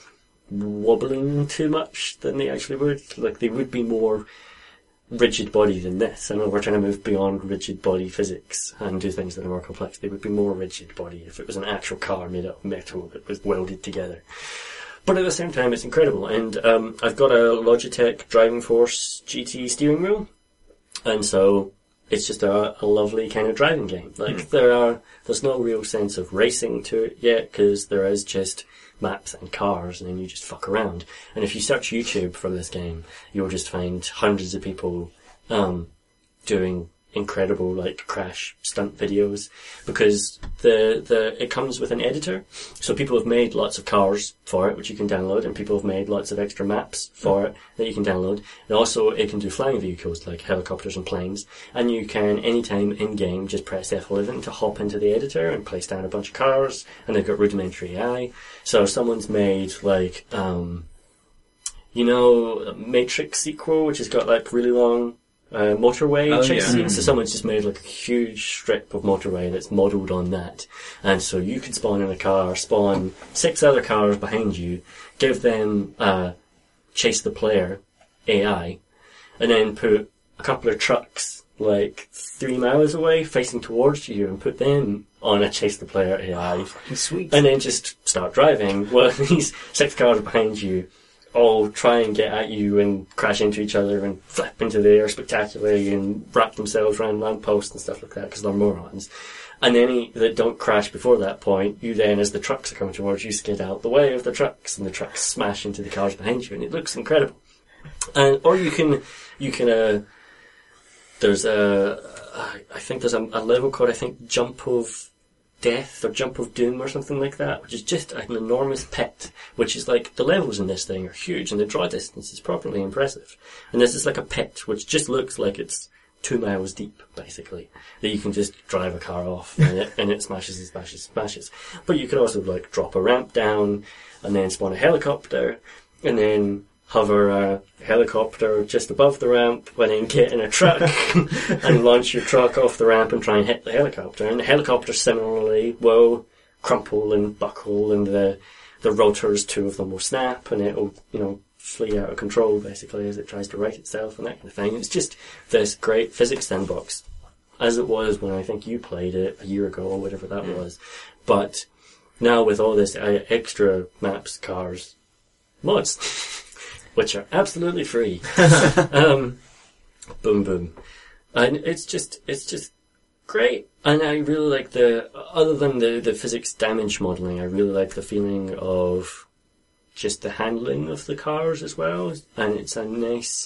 wobbling too much than they actually would. Like, they would be more rigid body than this. I know we're trying to move beyond rigid body physics and do things that are more complex. They would be more rigid body if it was an actual car made out of metal that was welded together. But at the same time, it's incredible. And um, I've got a Logitech Driving Force G T steering wheel, and so it's just a, a lovely kind of driving game. Like mm. there are, there's no real sense of racing to it yet because there is just maps and cars, and then you just fuck around. And if you search YouTube for this game, you'll just find hundreds of people um, doing incredible like crash stunt videos because the the it comes with an editor. So people have made lots of cars for it, which you can download, and people have made lots of extra maps for it that you can download. And also it can do flying vehicles like helicopters and planes, and you can anytime in game just press F eleven to hop into the editor and place down a bunch of cars, and they've got rudimentary A I. So someone's made like um you know a Matrix sequel which has got like really long Uh, motorway oh, chase yeah. scene. So someone's just made like a huge strip of motorway that's modelled on that, and so you can spawn in a car, spawn six other cars behind you, give them uh, chase the player A I, and then put a couple of trucks like three miles away facing towards you and put them on a chase the player A I. Oh, sweet. And then just start driving while these six cars behind you all try and get at you and crash into each other and flip into the air spectacularly and wrap themselves around lampposts and stuff like that because they're morons. And any that don't crash before that point, you then, as the trucks are coming towards you, skid out the way of the trucks, and the trucks smash into the cars behind you, and it looks incredible. And or you can, you can. Uh, there's a, I think there's a, a level called I think Jump of Death or Jump of Doom or something like that, which is just an enormous pit, which is like, the levels in this thing are huge and the draw distance is properly impressive. And this is like a pit which just looks like it's two miles deep, basically, that you can just drive a car off and it, and it smashes and smashes and smashes. But you can also like drop a ramp down and then spawn a helicopter and then hover a helicopter just above the ramp and then get in a truck and launch your truck off the ramp and try and hit the helicopter. And the helicopter similarly will crumple and buckle, and the the rotors, two of them will snap, and it'll, you know, flee out of control basically as it tries to right itself and that kind of thing. It's just this great physics sandbox, as it was when I think you played it a year ago or whatever that mm. was. But now with all this uh, extra maps, cars, mods, which are absolutely free. um, boom, boom. And it's just, it's just great. And I really like the, other than the, the physics damage modelling, I really like the feeling of just the handling of the cars as well. And it's a nice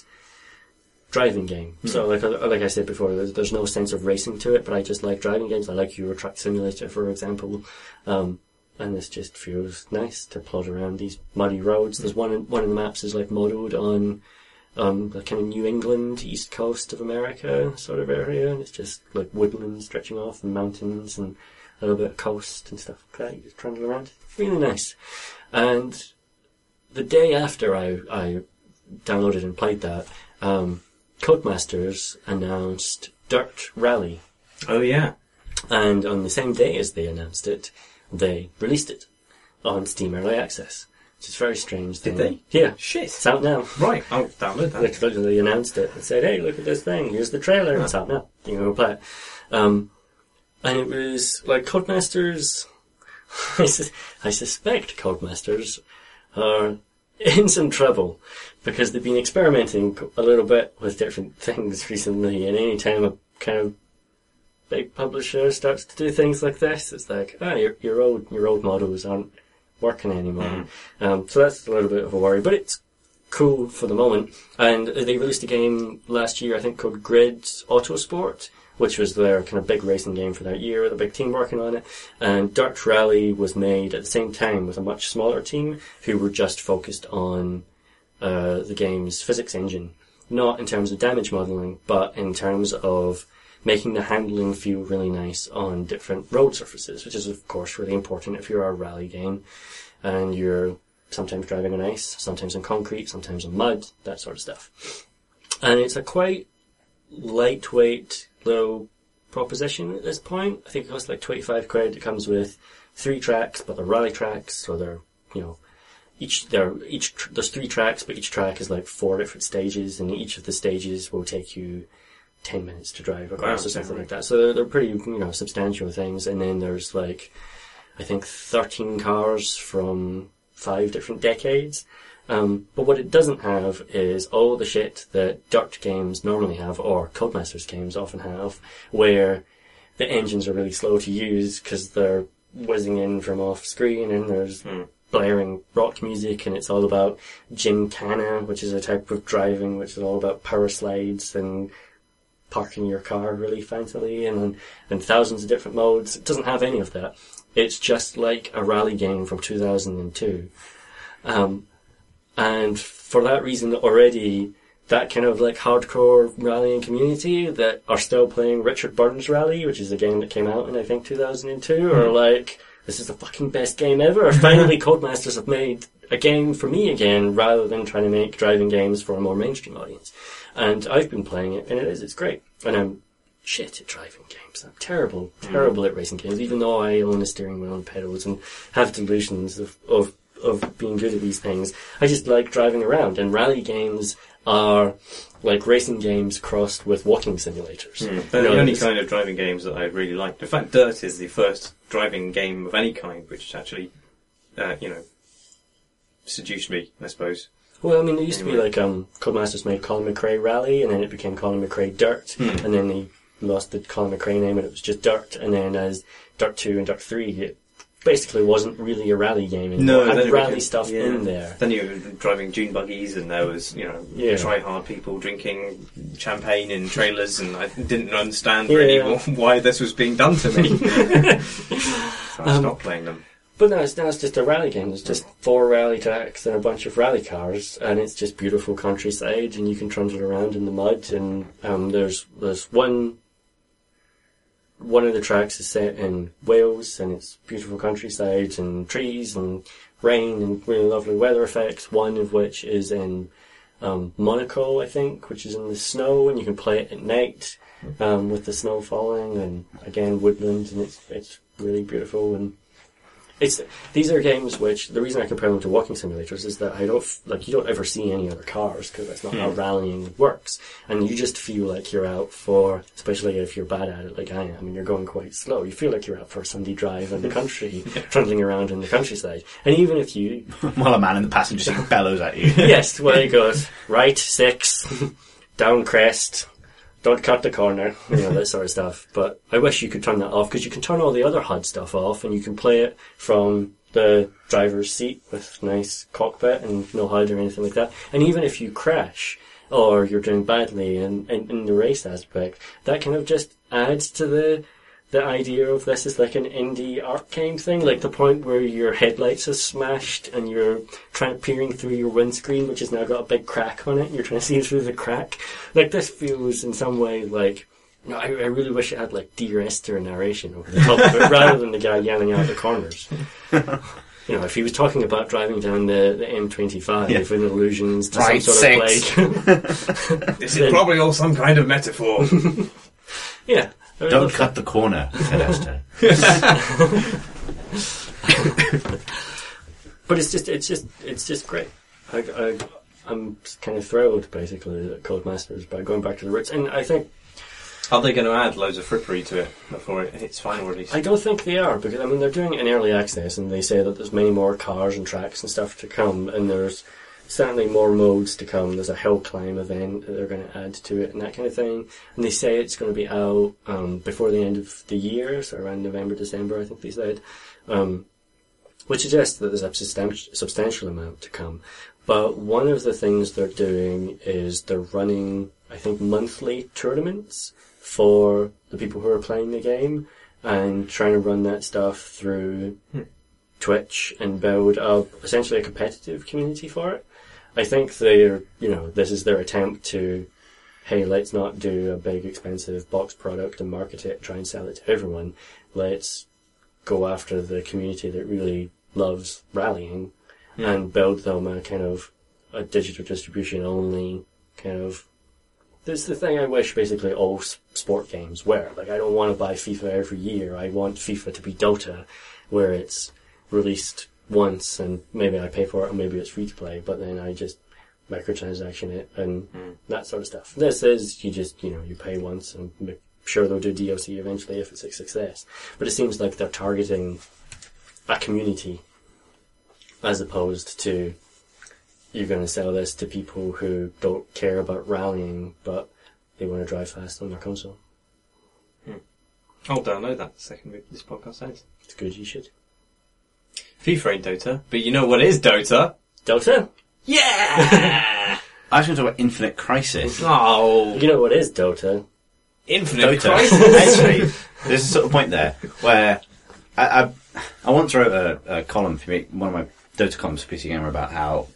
driving game. Mm. So like, like I said before, there's, there's no sense of racing to it, but I just like driving games. I like Euro Truck Simulator, for example. Um, And this just feels nice to plod around these muddy roads. There's one, one of the maps is like modelled on um, the kind of New England, east coast of America sort of area, and it's just like woodland stretching off and mountains and a little bit of coast and stuff like that. You just trundle around. It's really nice. And the day after I, I downloaded and played that, um, Codemasters announced Dirt Rally. Oh yeah. And on the same day as they announced it, they released it on Steam Early Access, which is very strange. Did thing. they? Yeah. Shit. It's out now. Right, I'll download that. They literally announced it and said, hey, look at this thing, here's the trailer, it's out now, you can go play it. Um, and it was, like, Codemasters, I, su- I suspect Codemasters are in some trouble, because they've been experimenting a little bit with different things recently, and any time a kind of big publisher starts to do things like this, it's like, ah, oh, your, your old, your old models aren't working anymore. Mm. Um, so that's a little bit of a worry, but it's cool for the moment. And they released a game last year, I think, called Grid Autosport, which was their kind of big racing game for that year, with a big team working on it. And Dirt Rally was made at the same time with a much smaller team who were just focused on uh, the game's physics engine. Not in terms of damage modelling, but in terms of making the handling feel really nice on different road surfaces, which is, of course, really important if you're a rally game and you're sometimes driving on ice, sometimes on concrete, sometimes on mud, that sort of stuff. And it's a quite lightweight, low proposition at this point. I think it costs like twenty-five quid. It comes with three tracks, but they're rally tracks, so they're, you know, each, they're, each, tr- there's three tracks, but each track is like four different stages, and each of the stages will take you ten minutes to drive across or something like that. So they're, they're pretty, you know, substantial things. And then there's like, I think thirteen cars from five different decades. Um, but what it doesn't have is all the shit that Dirt games normally have, or Codemasters games often have, where the engines are really slow to use because they're whizzing in from off screen, and there's mm. blaring rock music, and it's all about Gymkhana, which is a type of driving which is all about power slides and parking your car really fancily, and and thousands of different modes. It doesn't have any of that. It's just like a rally game from two thousand two. Um, and for that reason already, that kind of like hardcore rallying community that are still playing Richard Burns Rally, which is a game that came out in, I think, two thousand two, are like, this is the fucking best game ever. Finally, Codemasters have made a game for me again, rather than trying to make driving games for a more mainstream audience. And I've been playing it, and it is, it's great. And I'm shit at driving games. I'm terrible, terrible mm. at racing games, even though I own a steering wheel and pedals and have delusions of, of, of being good at these things. I just like driving around, and rally games are like racing games crossed with walking simulators. Mm. They're you know, the only kind of driving games that I really like. In fact, Dirt is the first driving game of any kind which actually, uh, you know, seduced me, I suppose. Well, I mean, there used anyway. to be like, um, Codemasters made Colin McRae Rally, and then it became Colin McRae Dirt, hmm. and then they lost the Colin McRae name and it was just Dirt, and then as Dirt two and Dirt three, it basically wasn't really a rally game anymore. No, it had then rally became, stuff yeah. in there. Then you were driving dune buggies, and there was, you know, yeah. try-hard people drinking champagne in trailers, and I didn't understand yeah. really why this was being done to me. So I um, stopped playing them. But now it's, now it's just a rally game. There's just four rally tracks and a bunch of rally cars, and it's just beautiful countryside, and you can trundle around in the mud, and um, there's there's one one of the tracks is set in Wales, and it's beautiful countryside and trees and rain and really lovely weather effects. One of which is in um, Monaco, I think, which is in the snow, and you can play it at night um, with the snow falling, and again woodland, and it's it's really beautiful. And It's these are games which the reason I compare them to walking simulators is that I don't like you don't ever see any other cars because that's not mm. how rallying works, and you just feel like you're out for, especially if you're bad at it like I am and you're going quite slow, you feel like you're out for a Sunday drive in the country, yeah. trundling around in the countryside. And even if you while a man in the passenger seat bellows at you, yes, well he goes right six, down crest. Don't cut the corner, you know, that sort of stuff. But I wish you could turn that off, because you can turn all the other H U D stuff off, and you can play it from the driver's seat with nice cockpit and no H U D or anything like that. And even if you crash, or you're doing badly in, in, in the race aspect, that kind of just adds to the the idea of this is like an indie art game thing, like the point where your headlights are smashed and you're trying peering through your windscreen, which has now got a big crack on it, and you're trying to see through the crack. Like, this feels in some way like, you know, I, I really wish it had like Dear Esther narration over the top of it, rather than the guy yelling out the corners. You know, if he was talking about driving down the, the M twenty-five yeah. in allusions to right, some sort six. of plague. This is probably all some kind of metaphor. Yeah. Don't cut the corner, said Esther. but it's just it's just it's just great. I, I, I'm kind of thrilled, basically, that Codemasters by going back to the roots, and I think. Are they going to add loads of frippery to it before it hits final release? I don't think they are, because I mean they're doing it in early access, and they say that there's many more cars and tracks and stuff to come, and there's certainly more modes to come. There's a hill climb event that they're going to add to it, and that kind of thing. And they say it's going to be out um, before the end of the year, so around November, December, I think they said, um, which suggests that there's a substantial, substantial amount to come. But one of the things they're doing is they're running, I think, monthly tournaments for the people who are playing the game, and trying to run that stuff through hmm. Twitch and build up essentially a competitive community for it. I think they're, you know, this is their attempt to, hey, let's not do a big expensive box product and market it and try and sell it to everyone. Let's go after the community that really loves rallying hmm. and build them a kind of a digital distribution only kind of. This is the thing I wish basically all sport games were. Like, I don't want to buy FIFA every year. I want FIFA to be Dota, where it's released once and maybe I pay for it and maybe it's free to play, but then I just microtransaction it and mm. that sort of stuff. This is, you just, you know, you pay once and make sure they'll do D L C eventually if it's a success. But it seems like they're targeting a community as opposed to you're going to sell this to people who don't care about rallying, but they want to drive fast on their console. Hmm. I'll download that the second this podcast ends. It's good, you should. FIFA ain't Dota, but you know what is Dota? Dota? Yeah! I was going to talk about Infinite Crisis. Oh. You know what is Dota? Infinite Dota. Crisis. Actually, there's a sort of point there where I I, I once wrote a, a column for me, one of my Dota columns for P C Gamer about how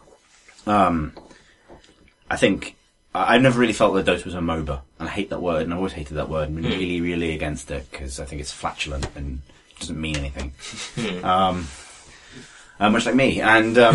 Um, I think I- I've never really felt that Dota was a MOBA, and I hate that word, and I always hated that word, and Mm. really, really against it because I think it's flatulent and doesn't mean anything. Mm. Um, uh, much like me, and um,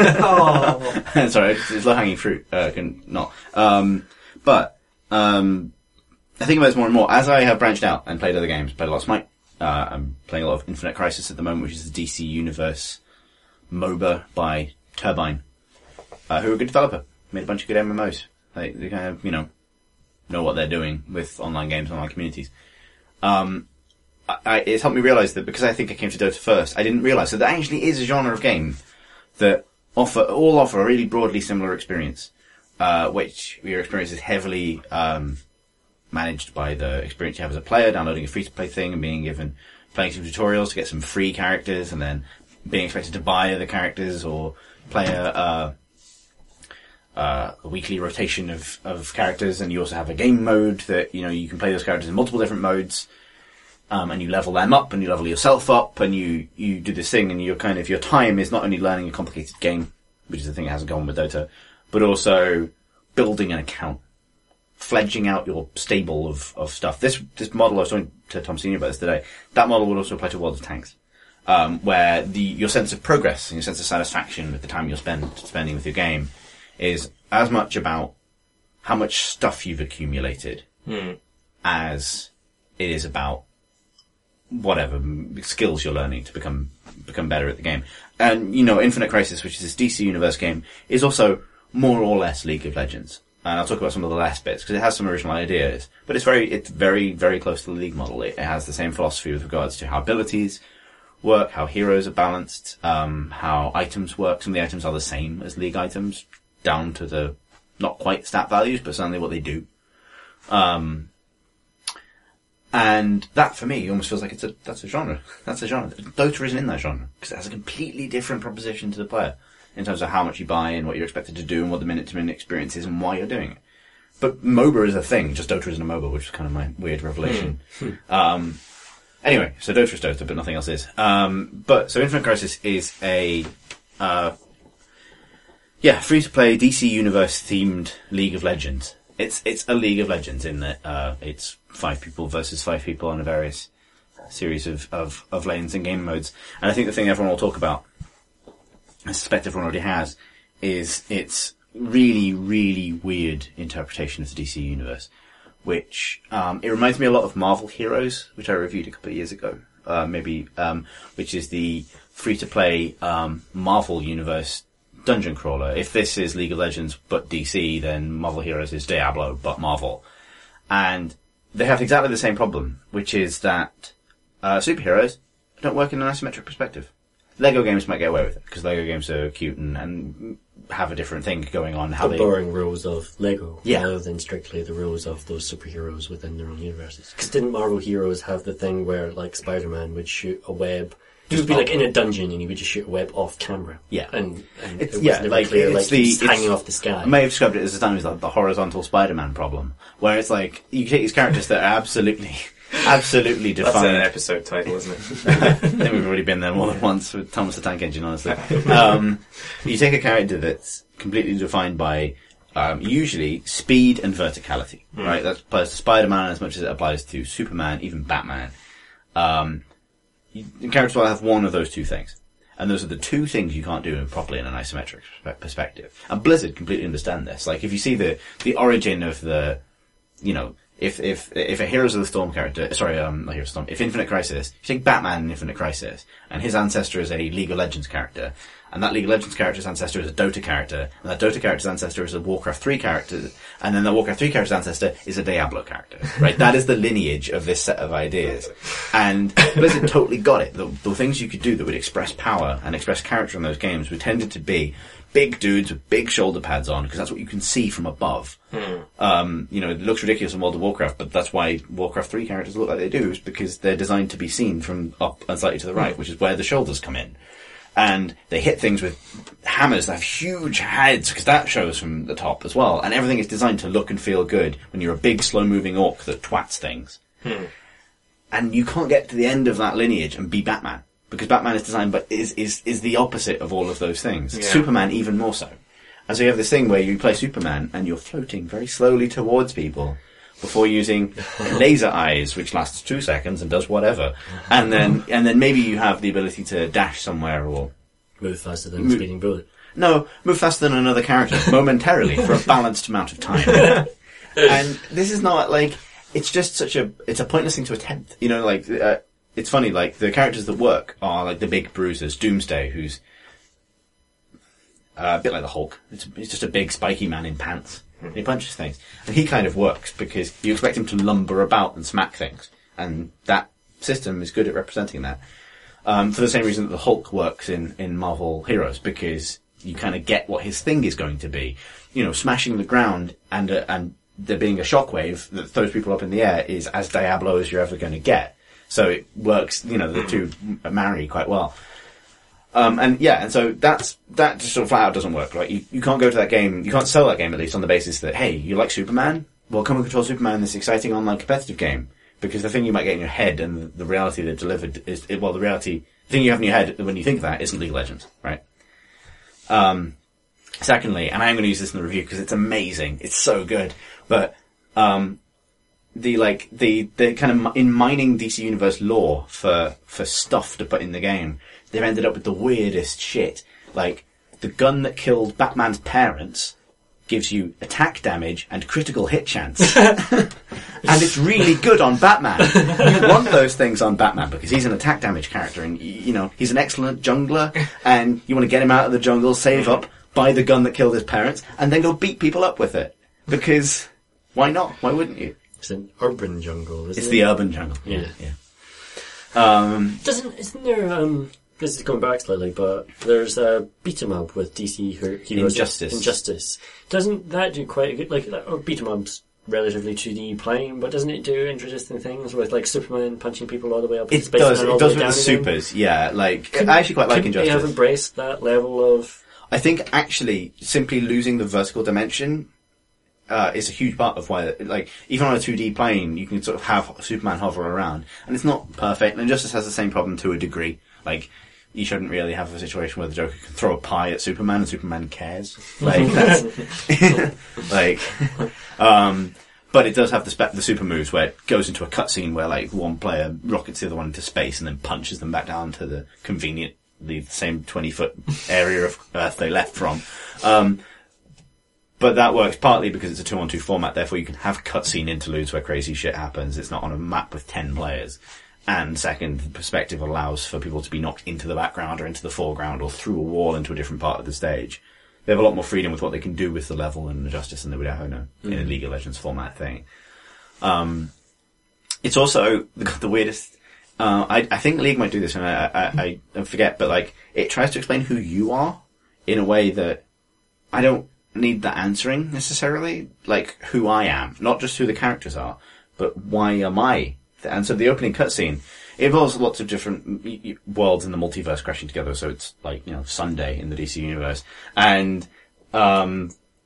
oh. sorry, it's, it's low hanging fruit. Uh, can not. Um, but um, I think about this more and more as I have branched out and played other games. Played a lot of Smite. Uh, I'm playing a lot of Infinite Crisis at the moment, which is the D C Universe MOBA by Turbine. Uh, who are a good developer, made a bunch of good M M Os. They, they kind of, you know, know what they're doing with online games, online communities. Um, I, I, it's helped me realise that because I think I came to Dota first, I didn't realise that there actually is a genre of game that offer all offer a really broadly similar experience, uh, which your experience is heavily um, managed by the experience you have as a player, downloading a free-to-play thing and being given playing some tutorials to get some free characters, and then being expected to buy other characters or play a. Uh, Uh, a weekly rotation of, of characters, and you also have a game mode that, you know, you can play those characters in multiple different modes, um, and you level them up, and you level yourself up, and you, you do this thing, and your kind of, your time is not only learning a complicated game, which is the thing that hasn't gone with Dota, but also building an account, fledging out your stable of, of stuff. This, this model, I was talking to Tom Senior about this today, that model would also apply to World of Tanks, um, where the, your sense of progress and your sense of satisfaction with the time you're spend, spending with your game is as much about how much stuff you've accumulated hmm. as it is about whatever skills you're learning to become become better at the game. And, you know, Infinite Crisis, which is this D C Universe game, is also more or less League of Legends. And I'll talk about some of the last bits, because it has some original ideas. But it's very, it's very, very close to the League model. It, it has the same philosophy with regards to how abilities work, how heroes are balanced, um, how items work. Some of the items are the same as League items, down to the, not quite stat values, but certainly what they do. Um, and that, for me, almost feels like it's a, that's a genre. That's a genre. Dota isn't in that genre, because it has a completely different proposition to the player, in terms of how much you buy and what you're expected to do and what the minute-to-minute experience is and why you're doing it. But MOBA is a thing, just Dota isn't a MOBA, which is kind of my weird revelation. Mm. um, anyway, so Dota is Dota, but nothing else is. Um, but, so Infinite Crisis is a, uh, yeah, free-to-play D C Universe-themed League of Legends. It's it's a League of Legends in that uh, it's five people versus five people on a various series of, of, of lanes and game modes. And I think the thing everyone will talk about, I suspect everyone already has, is its really, really weird interpretation of the D C Universe. Which, um, it reminds me a lot of Marvel Heroes, which I reviewed a couple of years ago. Uh, maybe, um, which is the free-to-play um, Marvel Universe dungeon crawler. If this is League of Legends but D C, then Marvel Heroes is Diablo but Marvel. And they have exactly the same problem, which is that uh, superheroes don't work in an isometric perspective. Lego games might get away with it, because Lego games are cute and, and have a different thing going on. How the they boring rules of Lego, yeah. rather than strictly the rules of those superheroes within their own universes. Because didn't Marvel Heroes have the thing where, like, Spider-Man would shoot a web? He would be like in a dungeon and he would just shoot a web off camera. Yeah. And, and it's, it was yeah, never like, clear, it's like the, he's it's, hanging off the sky. I may have described it as the time as like the horizontal Spider-Man problem, where it's like, you take these characters that are absolutely, absolutely defined. That's an episode title, isn't it? I think we've already been there more than once with Thomas the Tank Engine, honestly. Um, you take a character that's completely defined by, um, usually speed and verticality, mm. right? That applies to Spider-Man as much as it applies to Superman, even Batman. Um, you, characters will have one of those two things. And those are the two things you can't do properly in an isometric perspective. And Blizzard completely understand this. Like, if you see the, the origin of the, you know, if, if, if a Heroes of the Storm character, sorry, um, not Heroes of the Storm, if Infinite Crisis, you take Batman in Infinite Crisis, and his ancestor is a League of Legends character, and that League of Legends character's ancestor is a Dota character, and that Dota character's ancestor is a Warcraft three character, and then the Warcraft three character's ancestor is a Diablo character, right? That is the lineage of this set of ideas. And Blizzard totally got it. The, the things you could do that would express power and express character in those games were tended to be big dudes with big shoulder pads on, because that's what you can see from above. Hmm. Um, you know, it looks ridiculous in World of Warcraft, but that's why Warcraft three characters look like they do, is because they're designed to be seen from up and slightly to the right, which is where the shoulders come in. And they hit things with hammers that have huge heads, because that shows from the top as well. And everything is designed to look and feel good when you're a big, slow-moving orc that twats things. Hmm. And you can't get to the end of that lineage and be Batman, because Batman is designed, but is is is the opposite of all of those things. Yeah. Superman even more so. And so you have this thing where you play Superman and you're floating very slowly towards people before using laser eyes, which lasts two seconds and does whatever. And then, and then maybe you have the ability to dash somewhere or move faster than a speeding bullet. No, move faster than another character momentarily for a balanced amount of time. And this is not like, it's just such a, it's a pointless thing to attempt. You know, like, uh, it's funny, like, the characters that work are like the big bruisers. Doomsday, who's uh, a bit like the Hulk. It's, it's just a big spiky man in pants. And he punches things. And he kind of works because you expect him to lumber about and smack things. And that system is good at representing that. Um, for the same reason that the Hulk works in, in Marvel Heroes, because you kind of get what his thing is going to be. You know, smashing the ground and, uh, and there being a shockwave that throws people up in the air is as Diablo as you're ever going to get. So it works, you know, the two marry quite well. Um, and yeah, and so that's, that just sort of flat out doesn't work, right? You, you can't go to that game, you can't sell that game at least on the basis that, hey, you like Superman? Well, come and control Superman in this exciting online competitive game. Because the thing you might get in your head and the, the reality they've delivered is, well, the reality, the thing you have in your head when you think of that isn't League of Legends, right? Um, secondly, and I'm going to use this in the review because it's amazing, it's so good, but, um, the, like, the, the kind of, in mining D C Universe lore for, for stuff to put in the game, they've ended up with the weirdest shit. Like, the gun that killed Batman's parents gives you attack damage and critical hit chance. And it's really good on Batman. You want those things on Batman because he's an attack damage character and, you know, he's an excellent jungler and you want to get him out of the jungle, save up, buy the gun that killed his parents, and then go beat people up with it. Because, why not? Why wouldn't you? It's an urban jungle, isn't it's it? It's the urban jungle. Yeah. Yeah. Um, Doesn't, isn't there, um, this is going back slightly, but there's a beat 'em up with D C Heroes. Injustice. Injustice. Doesn't that do quite a good, like, or beat 'em up's relatively two D playing, but doesn't it do interesting things with, like, Superman punching people all the way up into it space? Does, and it all does the way with the down again? supers, yeah, like, could, I actually quite like Injustice. They have embraced that level of... I think actually simply losing the vertical dimension uh, is a huge part of why, like, even on a two D plane, you can sort of have Superman hover around. And it's not perfect, and Injustice has the same problem to a degree. Like, you shouldn't really have a situation where the Joker can throw a pie at Superman and Superman cares. Like, that's, like, um, but it does have the spe- the super moves where it goes into a cutscene where, like, one player rockets the other one into space and then punches them back down to the convenient, the same twenty foot area of Earth they left from. Um, but that works partly because it's a two on two format, therefore you can have cutscene interludes where crazy shit happens. It's not on a map with ten players. And second, the perspective allows for people to be knocked into the background or into the foreground or through a wall into a different part of the stage. They have a lot more freedom with what they can do with the level and the justice than they would have in a, mm. in a League of Legends format thing. Um, it's also the, the weirdest. Uh, I, I think League might do this, and I, I, I forget, but like it tries to explain who you are in a way that I don't need that answering necessarily. Like who I am, not just who the characters are, but why am I? And so the opening cutscene involves lots of different worlds in the multiverse crashing together. So it's like, you know, Sunday in the D C universe. And, um,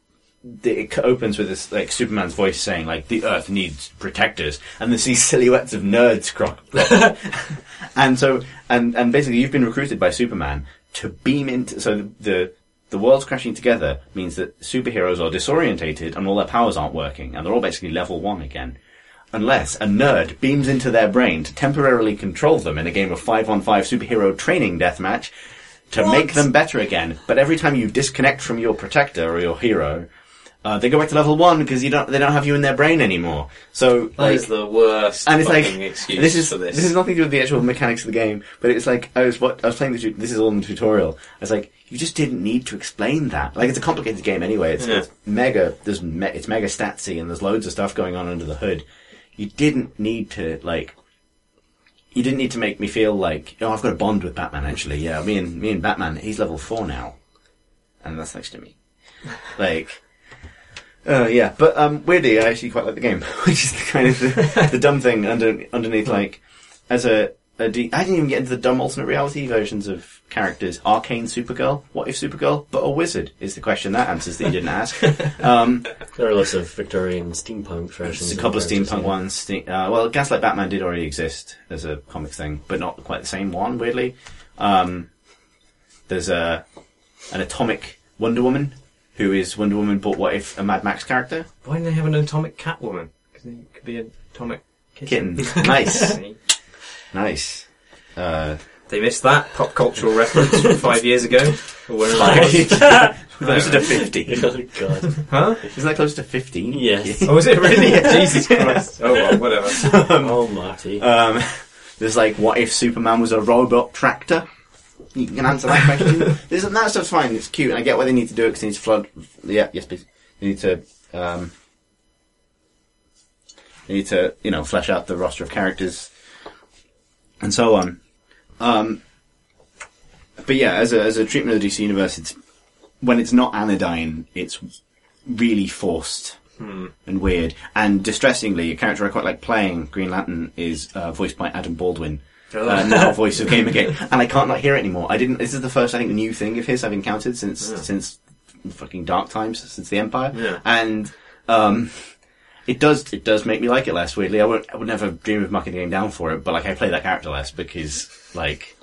it opens with this, like, Superman's voice saying, like, the Earth needs protectors. And there's these silhouettes of nerds crop up. And so, and, and basically you've been recruited by Superman to beam into, so the, the, the worlds crashing together means that superheroes are disorientated and all their powers aren't working. And they're all basically level one again. Unless a nerd beams into their brain to temporarily control them in a game of five on five superhero training deathmatch to what? make them better again. But every time you disconnect from your protector or your hero, uh, they go back to level one because you don't, they don't have you in their brain anymore. So, that like, is the worst and it's like, excuse this is, for this. This has nothing to do with the actual mechanics of the game, but it's like, I was, what, I was playing the, this is all in the tutorial. I was like, you just didn't need to explain that. Like, it's a complicated game anyway. It's, yeah. it's mega, there's, me, it's mega statsy and there's loads of stuff going on under the hood. You didn't need to, like, you didn't need to make me feel like, oh, I've got a bond with Batman, actually. Yeah, me and, me and Batman, he's level four now. And that's next to me. Like, oh, uh, yeah. But, um, weirdly, I actually quite like the game, which is the kind of the, the dumb thing under, underneath, like, as a, a D- I didn't even get into the dumb alternate reality versions of characters. Arcane Supergirl? What if Supergirl, but a wizard, is the question that answers that you didn't ask. Um, there are lots of Victorian steampunk versions. There's a couple of steampunk yeah. ones. Ste- uh, well, Gaslight Batman did already exist as a comic thing, but not quite the same one, weirdly. Um, there's a, an atomic Wonder Woman, who is Wonder Woman, but what if a Mad Max character? Why didn't they have an atomic Catwoman? Because it could be an atomic kitten. Kitten. Nice. Nice. Uh, they missed that pop cultural reference from five years ago. Or wherever it was. Closer to fifty. Oh, God. Huh? Isn't that close to fifteen? Yes. Oh, is it really? Jesus Christ. Oh, well, whatever. Um, oh, Marty. Um, there's like, what if Superman was a robot tractor? You can answer that question. There's, that stuff's fine. It's cute. And I get why they need to do it because they need to flood. Yeah, yes, please. They need to, um, they need to, you know, flesh out the roster of characters and so on. Um, but yeah, as a, as a treatment of the D C universe, it's, when it's not anodyne, it's really forced hmm. and weird. And distressingly, a character I quite like playing, Green Lantern, is uh, voiced by Adam Baldwin. Oh. Uh, now voice of Gamergate. And I can't not hear it anymore. I didn't, this is the first, I think, new thing of his I've encountered since, yeah. since fucking Dark Times, since the Empire. Yeah. And, um, it does, it does make me like it less, weirdly. I would, I would never dream of mucking the game down for it, but like, I play that character less because, like,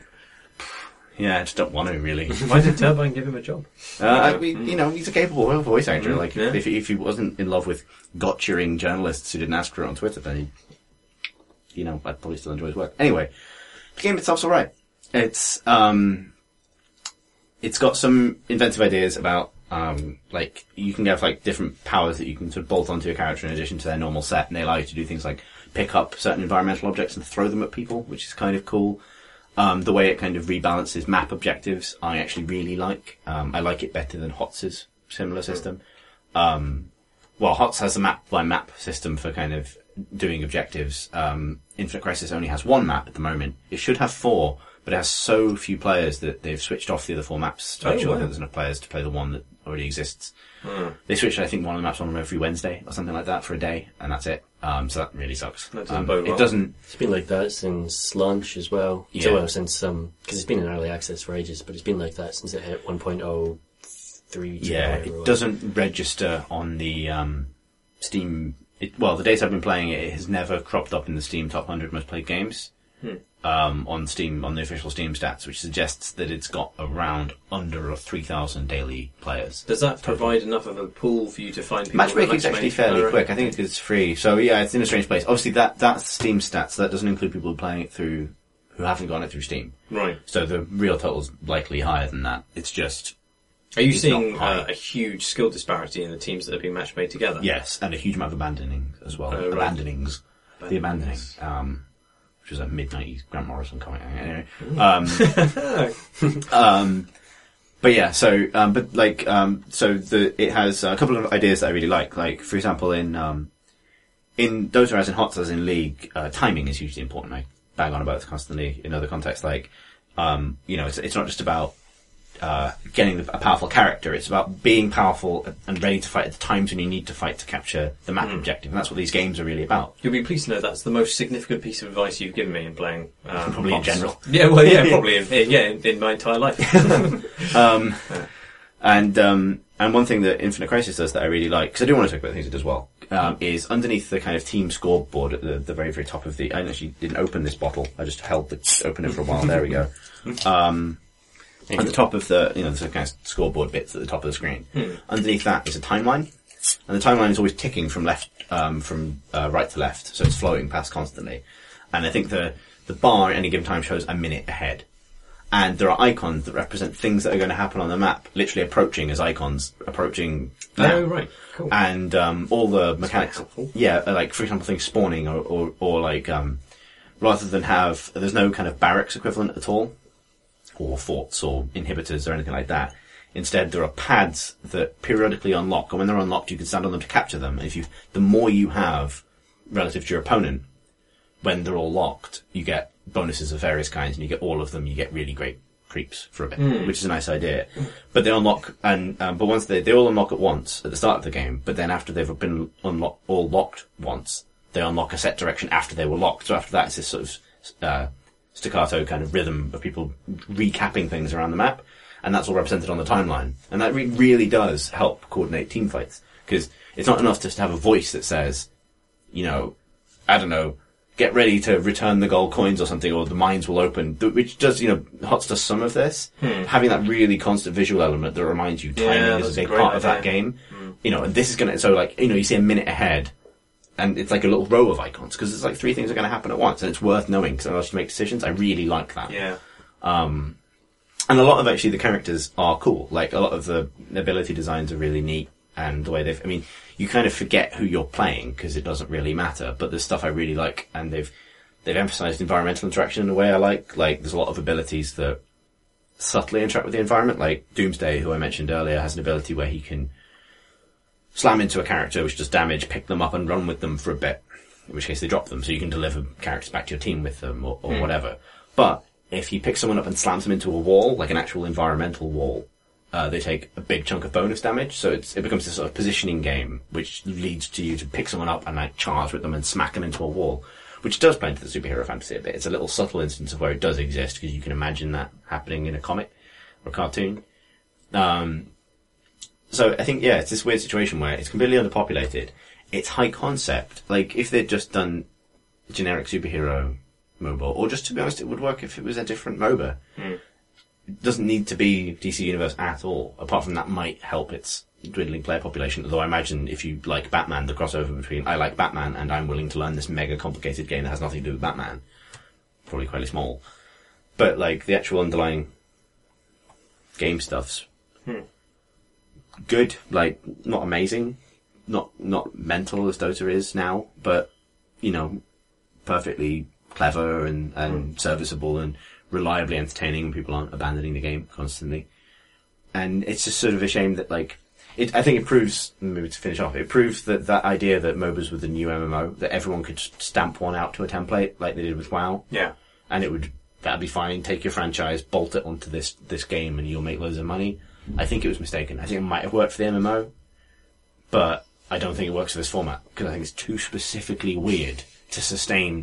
yeah, I just don't want to, really. Why did Turbine give him a job? Uh, I, we, you know, he's a capable voice actor. Mm, like, yeah. if, if he wasn't in love with got-cheering journalists who didn't ask for it on Twitter, then he, you know, I'd probably still enjoy his work. Anyway, the game itself's alright. It's, um, it's got some inventive ideas about, um, like, you can have, like, different powers that you can sort of bolt onto a character in addition to their normal set, and they allow you to do things like pick up certain environmental objects and throw them at people, which is kind of cool. Um, the way it kind of rebalances map objectives, I actually really like. Um, I like it better than HOTS's similar system. Um, well, HOTS has a map by map system for kind of doing objectives. Um, Infinite Crisis only has one map at the moment. It should have four, but it has so few players that they've switched off the other four maps to make oh, sure wow. that there's enough players to play the one that already exists. Hmm. They switched, I think, one of the maps on every Wednesday or something like that for a day, and that's it. Um, so that really sucks. That doesn't um, bode well. It doesn't. It's been like that since launch as well. Yeah. So well, since um, because it's been in early access for ages, but it's been like that since it hit one point oh three. Yeah, it doesn't register on the um, Steam. It, well, the days I've been playing it, it has never cropped up in the Steam top one hundred most played games. Hmm. Um, on Steam, on the official Steam stats, which suggests that it's got around under three thousand daily players. Does that provide enough of a pool for you to find people? Matchmaking's actually fairly quick. I think it's free. So yeah, it's in a strange place. Obviously that, that's Steam stats. That doesn't include people playing it through, who haven't gotten it through Steam. Right. So the real total's likely higher than that. It's just... Are you seeing uh, a huge skill disparity in the teams that are being match made together? Yes, and a huge amount of abandoning as well. Oh, right. Abandonings. The abandoning. Um, which was a mid nineties Grant Morrison comic. Anyway. Um, um, but yeah, so um, but like um, so the it has a couple of ideas that I really like. Like for example, in um, in Dota as in HOTS as in League, uh, timing is hugely important. I bang on about this constantly in other contexts. Like um, you know, it's it's not just about Uh, getting a powerful character. It's about being powerful and ready to fight at the times when you need to fight to capture the map mm. objective, and that's what these games are really about. You'll be pleased to know that's the most significant piece of advice you've given me in playing. Um, probably HOTS. in general. Yeah, well, yeah, probably in, in yeah in, in my entire life. um, yeah. And um, and one thing that Infinite Crisis does that I really like, because I do want to talk about things it does well, um, is underneath the kind of team scoreboard at the, the very very top of the. I actually didn't open this bottle. I just held the open it for a while. There we go. Um, At the top of the, you know, there's a kind of scoreboard bits at the top of the screen. Hmm. Underneath that is a timeline, and the timeline is always ticking from left, um, from uh, right to left, so it's flowing past constantly. And I think the the bar at any given time shows a minute ahead, and there are icons that represent things that are going to happen on the map, literally approaching as icons approaching. Now. Oh right, cool. And um, all the mechanics, yeah, like for example, things spawning, or or, or like um, rather than have, there's no kind of barracks equivalent at all, or forts or inhibitors or anything like that. Instead, there are pads that periodically unlock, and when they're unlocked, you can stand on them to capture them. And if you, the more you have relative to your opponent, when they're all locked, you get bonuses of various kinds, and you get all of them. You get really great creeps for a bit, mm. which is a nice idea. But they unlock, and um, but once they they all unlock at once at the start of the game. But then after they've been unlocked, all locked once, they unlock a set direction after they were locked. So after that, it's this sort of uh, staccato kind of rhythm of people recapping things around the map, and that's all represented on the timeline. And that re- really does help coordinate team fights, because it's not enough just to have a voice that says, you know, I don't know, get ready to return the gold coins or something, or the mines will open, which does, you know, HOTS does some of this. Hmm. Having that really constant visual element that reminds you timing yeah, is a big part idea. Of that game. Hmm. You know, and this is going to, so like, you know, you see a minute ahead, and it's like a little row of icons, because it's like three things are going to happen at once, and it's worth knowing, because it allows you to make decisions. I really like that. Yeah. Um, and a lot of actually the characters are cool. Like, a lot of the ability designs are really neat, and the way they've, I mean, you kind of forget who you're playing, because it doesn't really matter, but there's stuff I really like, and they've, they've emphasized environmental interaction in a way I like. Like, there's a lot of abilities that subtly interact with the environment, like Doomsday, who I mentioned earlier, has an ability where he can slam into a character which does damage, pick them up and run with them for a bit, in which case they drop them, so you can deliver characters back to your team with them, or, or mm. whatever. But if he picks someone up and slams them into a wall, like an actual environmental wall, uh, they take a big chunk of bonus damage, so it's, it becomes this sort of positioning game, which leads to you to pick someone up and like charge with them and smack them into a wall, which does play into the superhero fantasy a bit. It's a little subtle instance of where it does exist, because you can imagine that happening in a comic or a cartoon. Um, So I think, yeah, it's this weird situation where it's completely underpopulated. It's high concept. Like, if they'd just done generic superhero MOBA, or just, to be honest, it would work if it was a different MOBA. Mm. It doesn't need to be D C Universe at all. Apart from that might help its dwindling player population. Although I imagine if you like Batman, the crossover between I like Batman and I'm willing to learn this mega complicated game that has nothing to do with Batman, probably quite small. But, like, the actual underlying game stuff's hmm. good, like, not amazing, not not mental as Dota is now, but, you know, perfectly clever and, and mm. serviceable and reliably entertaining when people aren't abandoning the game constantly. And it's just sort of a shame that, like, it, I think it proves, maybe to finish off, it proves that that idea that MOBAs were the new M M O, that everyone could stamp one out to a template like they did with WoW. Yeah. And it would, that'd be fine, take your franchise, bolt it onto this, this game and you'll make loads of money. I think it was mistaken. I think it might have worked for the M M O, but I don't think it works for this format, because I think it's too specifically weird to sustain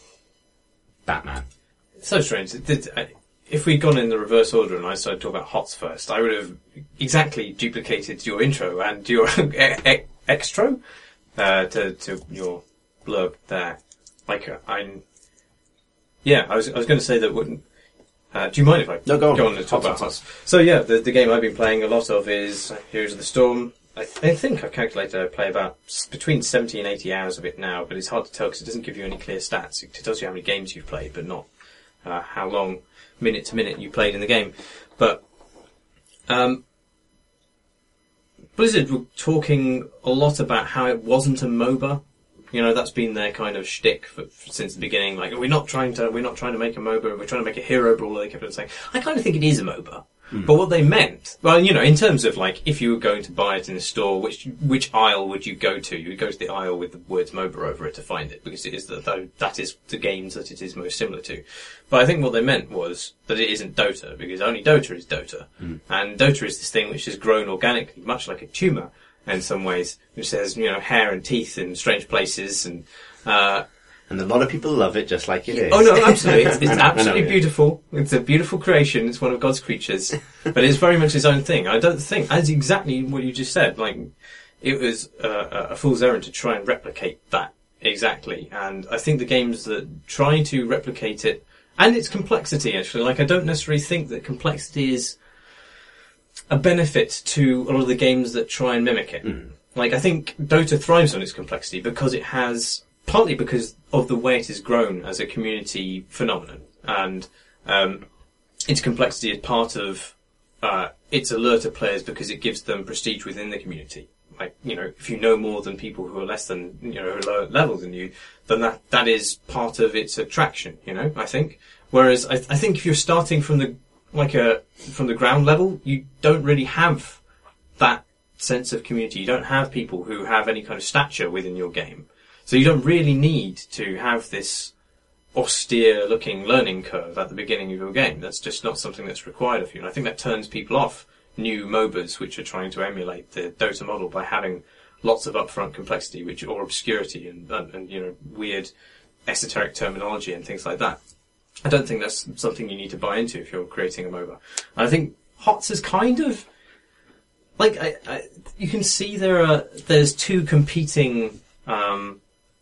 Batman. It's so strange. It did, I, if we'd gone in the reverse order and I started talking about HOTS first, I would have exactly duplicated your intro and your e- e- extro uh, to, to your blurb there. Like, uh, I'm... Yeah, I was I was going to say that wouldn't... Uh, do you mind if I no, go on, go on and talk about HOTS? So yeah, the, the game I've been playing a lot of is Heroes of the Storm. I, th- I think I've calculated I play about s- between seventy and eighty hours of it now, but it's hard to tell because it doesn't give you any clear stats. It tells you how many games you've played, but not uh, how long, minute to minute, you played in the game. But um, Blizzard were talking a lot about how it wasn't a MOBA You know, that's been their kind of shtick for, for, since the beginning. Like, we're not trying to, we're not trying to make a MOBA, we're trying to make a hero brawler, they kept on saying. I kind of think it is a MOBA. Mm. But what they meant, well, you know, in terms of like, if you were going to buy it in a store, which, which aisle would you go to? You would go to the aisle with the words MOBA over it to find it, because it is the, that is the games that it is most similar to. But I think what they meant was that it isn't Dota, because only Dota is Dota. Mm. And Dota is this thing which has grown organically, much like a tumour in some ways, which has, you know, hair and teeth in strange places and, uh, and a lot of people love it just like it is. Oh no, absolutely. It's, it's I know, absolutely I know, beautiful. It's a beautiful creation. It's one of God's creatures. But it's very much its own thing. I don't think, as exactly what you just said, like, it was uh, a fool's errand to try and replicate that exactly. And I think the games that try to replicate it, and its complexity actually, like I don't necessarily think that complexity is a benefit to a lot of the games that try and mimic it. Mm. Like, I think Dota thrives on its complexity because it has, partly because of the way it has grown as a community phenomenon. And um, its complexity is part of uh, its allure to players because it gives them prestige within the community. Like, you know, if you know more than people who are less than, you know, who are lower level than you, then that, that is part of its attraction, you know, I think. Whereas I, I think if you're starting from the, like a, from the ground level, you don't really have that sense of community. You don't have people who have any kind of stature within your game. So you don't really need to have this austere looking learning curve at the beginning of your game. That's just not something that's required of you. And I think that turns people off new MOBAs which are trying to emulate the Dota model by having lots of upfront complexity, which, or obscurity and, and, and, you know, weird esoteric terminology and things like that. I don't think that's something you need to buy into if you're creating a MOBA. I think HOTS is kind of, like, I, I, you can see there are, there's two competing, um,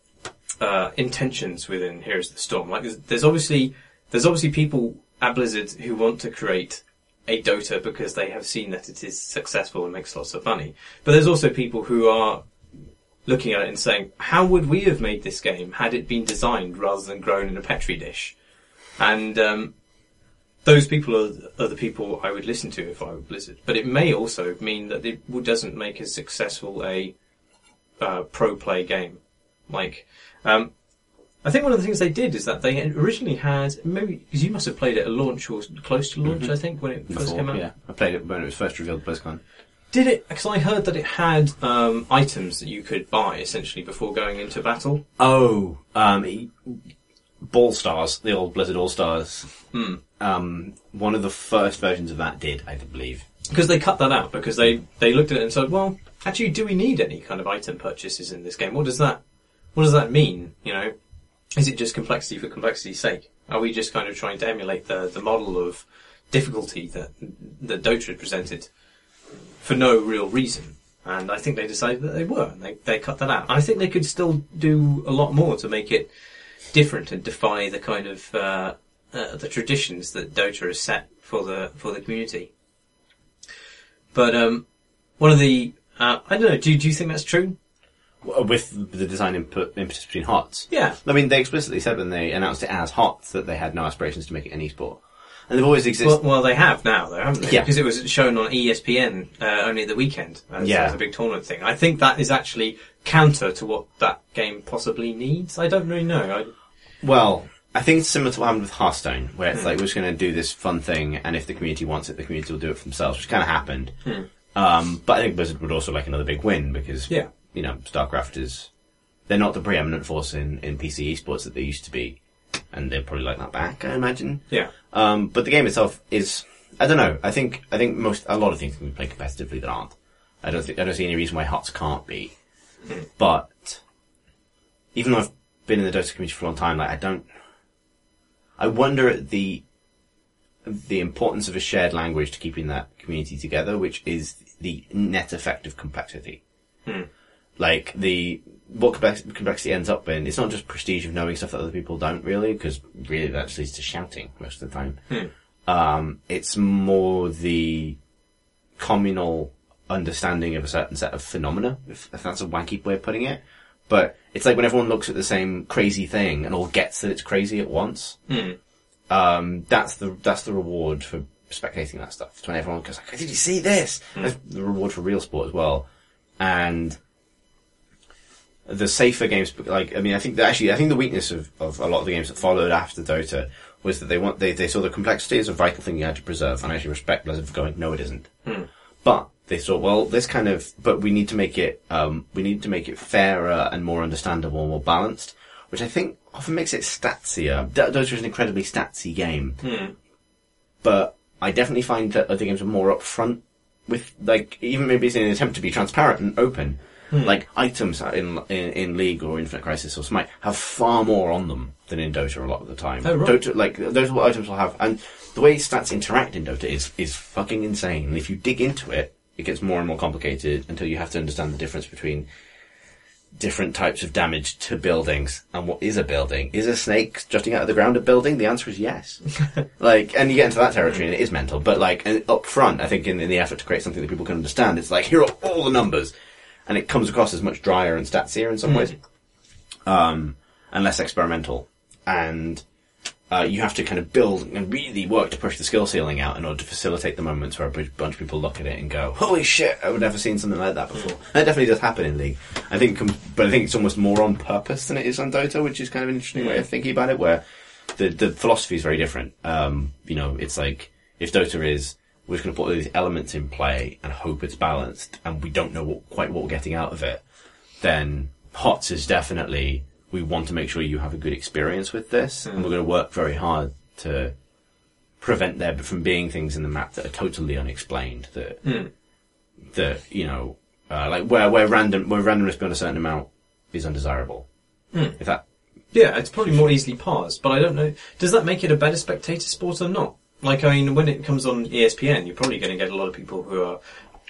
uh, intentions within Heroes of the Storm. Like, there's, there's obviously, there's obviously people at Blizzard who want to create a Dota because they have seen that it is successful and makes lots of money. But there's also people who are looking at it and saying, how would we have made this game had it been designed rather than grown in a Petri dish? And um, those people are, are the people I would listen to if I were Blizzard. But it may also mean that it doesn't make as successful a uh, pro play game. Like, um, I think one of the things they did is that they originally had, maybe because you must have played it at launch or close to launch, mm-hmm. I think, when it Before, first came out. Yeah, I played it when it was first revealed at BlizzCon. Did it? Because I heard that it had um, items that you could buy essentially before going into battle. Oh, um. Ball Stars, the old Blizzard All Stars. Hmm. Um, one of the first versions of that did, I believe. Because they cut that out, because they, they looked at it and said, well, actually, do we need any kind of item purchases in this game? What does that, what does that mean, you know? Is it just complexity for complexity's sake? Are we just kind of trying to emulate the, the model of difficulty that, that Dota had presented for no real reason? And I think they decided that they were, and they, they cut that out. I think they could still do a lot more to make it different and defy the kind of uh, uh, the traditions that Dota has set for the for the community. But um, one of the uh, I don't know. Do do you think that's true? With the design input impetus between HOTS? Yeah. I mean, they explicitly said when they announced it as HOTS that they had no aspirations to make it an esport, and they've always existed. Well, well, they have now, though, haven't they? Yeah. Because it was shown on E S P N uh, only at the weekend as, yeah. as a big tournament thing. I think that is actually counter to what that game possibly needs. I don't really know. I, Well, I think it's similar to what happened with Hearthstone, where it's mm. like, we're just going to do this fun thing, and if the community wants it, the community will do it for themselves, which kind of happened. Mm. Um, but I think Blizzard would also like another big win, because, yeah. you know, StarCraft is, they're not the preeminent force in, in P C esports that they used to be, and they'd probably like that back, I imagine. Yeah. Um, but the game itself is, I don't know, I think, I think most, a lot of things can be played competitively that aren't. I don't think, I don't see any reason why HOTS can't be. Mm. But, even though I've been in the Dota community for a long time, like, I don't, I wonder at the the importance of a shared language to keeping that community together, which is the net effect of complexity. Hmm. Like, the what complexity ends up in, it's not just prestige of knowing stuff that other people don't really, because really that just leads to shouting most of the time. Hmm. Um, it's more the communal understanding of a certain set of phenomena, if, if that's a wanky way of putting it. But it's like when everyone looks at the same crazy thing and all gets that it's crazy at once. Hmm. Um, that's the that's the reward for spectating that stuff. It's when everyone goes like, "Did you see this?" Hmm. That's the reward for real sport as well. And the safer games, like, I mean, I think that actually, I think the weakness of, of a lot of the games that followed after Dota was that they want, they, they saw the complexity as a vital thing you had to preserve, and I actually respect Blizzard for going, no, it isn't. Hmm. But they thought, well, this kind of, but we need to make it, um, we need to make it fairer and more understandable, more balanced, which I think often makes it statsier. D- Dota is an incredibly statsy game. Hmm. But I definitely find that other games are more upfront with, like, even maybe it's in an attempt to be transparent and open. Hmm. Like, items in, in in League or Infinite Crisis or Smite have far more on them than in Dota a lot of the time. Oh, right. Dota, like, those are what items will have, and the way stats interact in Dota is, is fucking insane. And if you dig into it, it gets more and more complicated until you have to understand the difference between different types of damage to buildings and what is a building. Is a snake jutting out of the ground a building? The answer is yes. Like, and you get into that territory and it is mental, but like, and up front, I think in, in the effort to create something that people can understand, it's like, here are all the numbers. And it comes across as much drier and statsier in some mm. ways. Um, and less experimental. And, uh, you have to kind of build and really work to push the skill ceiling out in order to facilitate the moments where a bunch of people look at it and go, holy shit, I've never seen something like that before. Mm. That definitely does happen in League. I think, but I think it's almost more on purpose than it is on Dota, which is kind of an interesting mm. way of thinking about it, where the, the philosophy is very different. Um, you know, it's like, if Dota is, we're just going to put all these elements in play and hope it's balanced, and we don't know what, quite what we're getting out of it, then H O T S is definitely, we want to make sure you have a good experience with this, mm. and we're going to work very hard to prevent there from being things in the map that are totally unexplained, that, mm. that you know, uh, like where, where random, where randomness beyond a certain amount is undesirable. Mm. If that... Yeah, it's probably more easily parsed, but I don't know, does that make it a better spectator sport or not? Like, I mean, when it comes on E S P N, you're probably going to get a lot of people who are,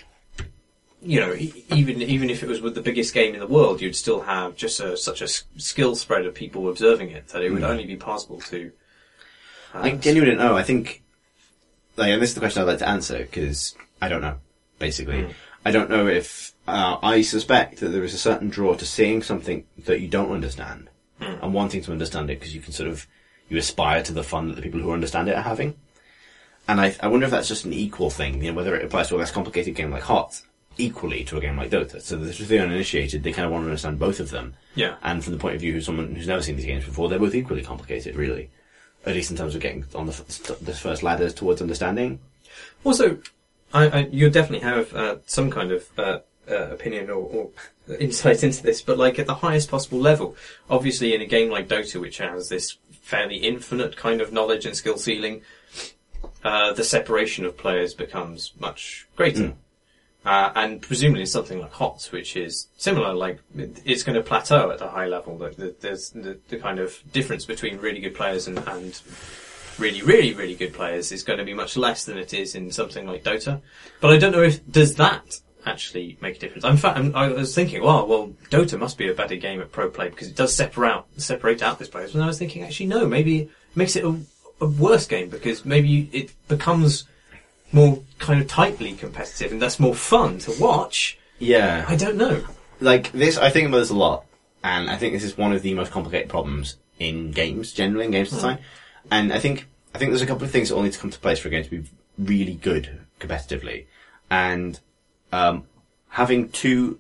you know, e- even even if it was with the biggest game in the world, you'd still have just a, such a s- skill spread of people observing it that it would mm. only be possible to... Uh, I genuinely don't know. I think, like, and this is the question I'd like to answer, because I don't know, basically. Mm. I don't know if, uh, I suspect that there is a certain draw to seeing something that you don't understand, mm. and wanting to understand it, because you can sort of, you aspire to the fun that the people who understand it are having. And I, I wonder if that's just an equal thing, you know, whether it applies to a less complicated game like H O T S equally to a game like Dota. So that if they're uninitiated, they kind of want to understand both of them. Yeah. And from the point of view of someone who's never seen these games before, they're both equally complicated, really. At least in terms of getting on the f- this first ladder towards understanding. Also, I, I, you definitely have uh, some kind of uh, uh, opinion or, or insight into this, but like at the highest possible level, obviously in a game like Dota, which has this fairly infinite kind of knowledge and skill ceiling, Uh, the separation of players becomes much greater. Mm. Uh, and presumably something like H O T S, which is similar, like, it, it's going to plateau at a high level. The, the, there's the, the kind of difference between really good players and, and really, really, really good players is going to be much less than it is in something like Dota. But I don't know if, does that actually make a difference? In fact, I'm, I was thinking, well, well, Dota must be a better game at pro play because it does separate out, separate out these players. And I was thinking, actually, no, maybe it makes it a a worse game because maybe it becomes more kind of tightly competitive and that's more fun to watch. Yeah. I don't know. Like this, I think about this a lot, and I think this is one of the most complicated problems in games, generally in games design. Mm. And I think, I think there's a couple of things that all need to come to place for a game to be really good competitively. And, um, having two,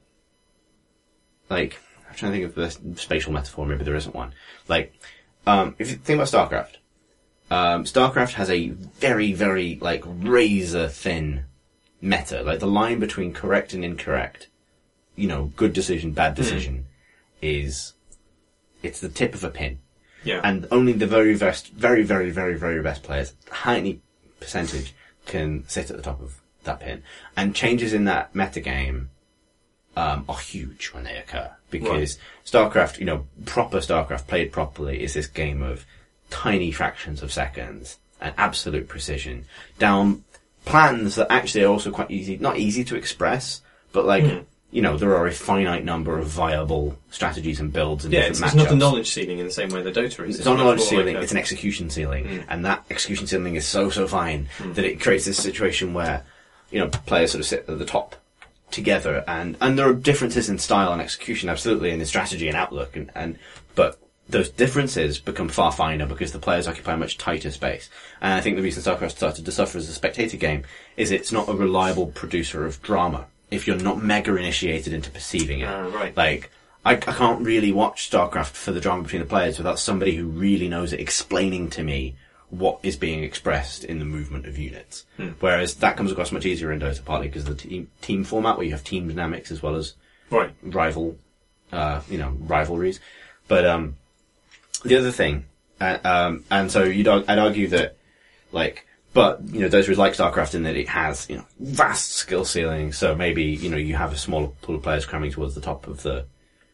like, I'm trying to think of the spatial metaphor, maybe there isn't one. Like, um, if you think about StarCraft, Um, StarCraft has a very, very, like, razor-thin meta. Like, the line between correct and incorrect, you know, good decision, bad decision, mm. is, it's the tip of a pin. Yeah. And only the very best, very, very, very, very best players, tiny percentage, can sit at the top of that pin. And changes in that metagame, um, are huge when they occur. Because right. StarCraft, you know, proper StarCraft played properly is this game of tiny fractions of seconds and absolute precision down plans that actually are also quite easy, not easy to express, but like, mm. you know, there are a finite number of viable strategies and builds and yeah, different it's, matchups. it's not a knowledge ceiling in the same way that Dota is. It's, it's not a knowledge ceiling, like a... it's an execution ceiling. Mm. And that execution ceiling is so, so fine mm. that it creates this situation where, you know, players sort of sit at the top together and, and there are differences in style and execution, absolutely, and in strategy and outlook and, and, but those differences become far finer because the players occupy a much tighter space. And I think the reason StarCraft started to suffer as a spectator game is it's not a reliable producer of drama if you're not mega initiated into perceiving it. Uh, right. Like, I, I can't really watch StarCraft for the drama between the players without somebody who really knows it explaining to me what is being expressed in the movement of units. Hmm. Whereas that comes across much easier in Dota, partly because of the team, team format where you have team dynamics as well as Right. rival, uh, you know, rivalries. But, um, the other thing, uh, um, and so you'd, I'd argue that, like, but, you know, Dota is like StarCraft in that it has, you know, vast skill ceiling, so maybe, you know, you have a smaller pool of players cramming towards the top of the,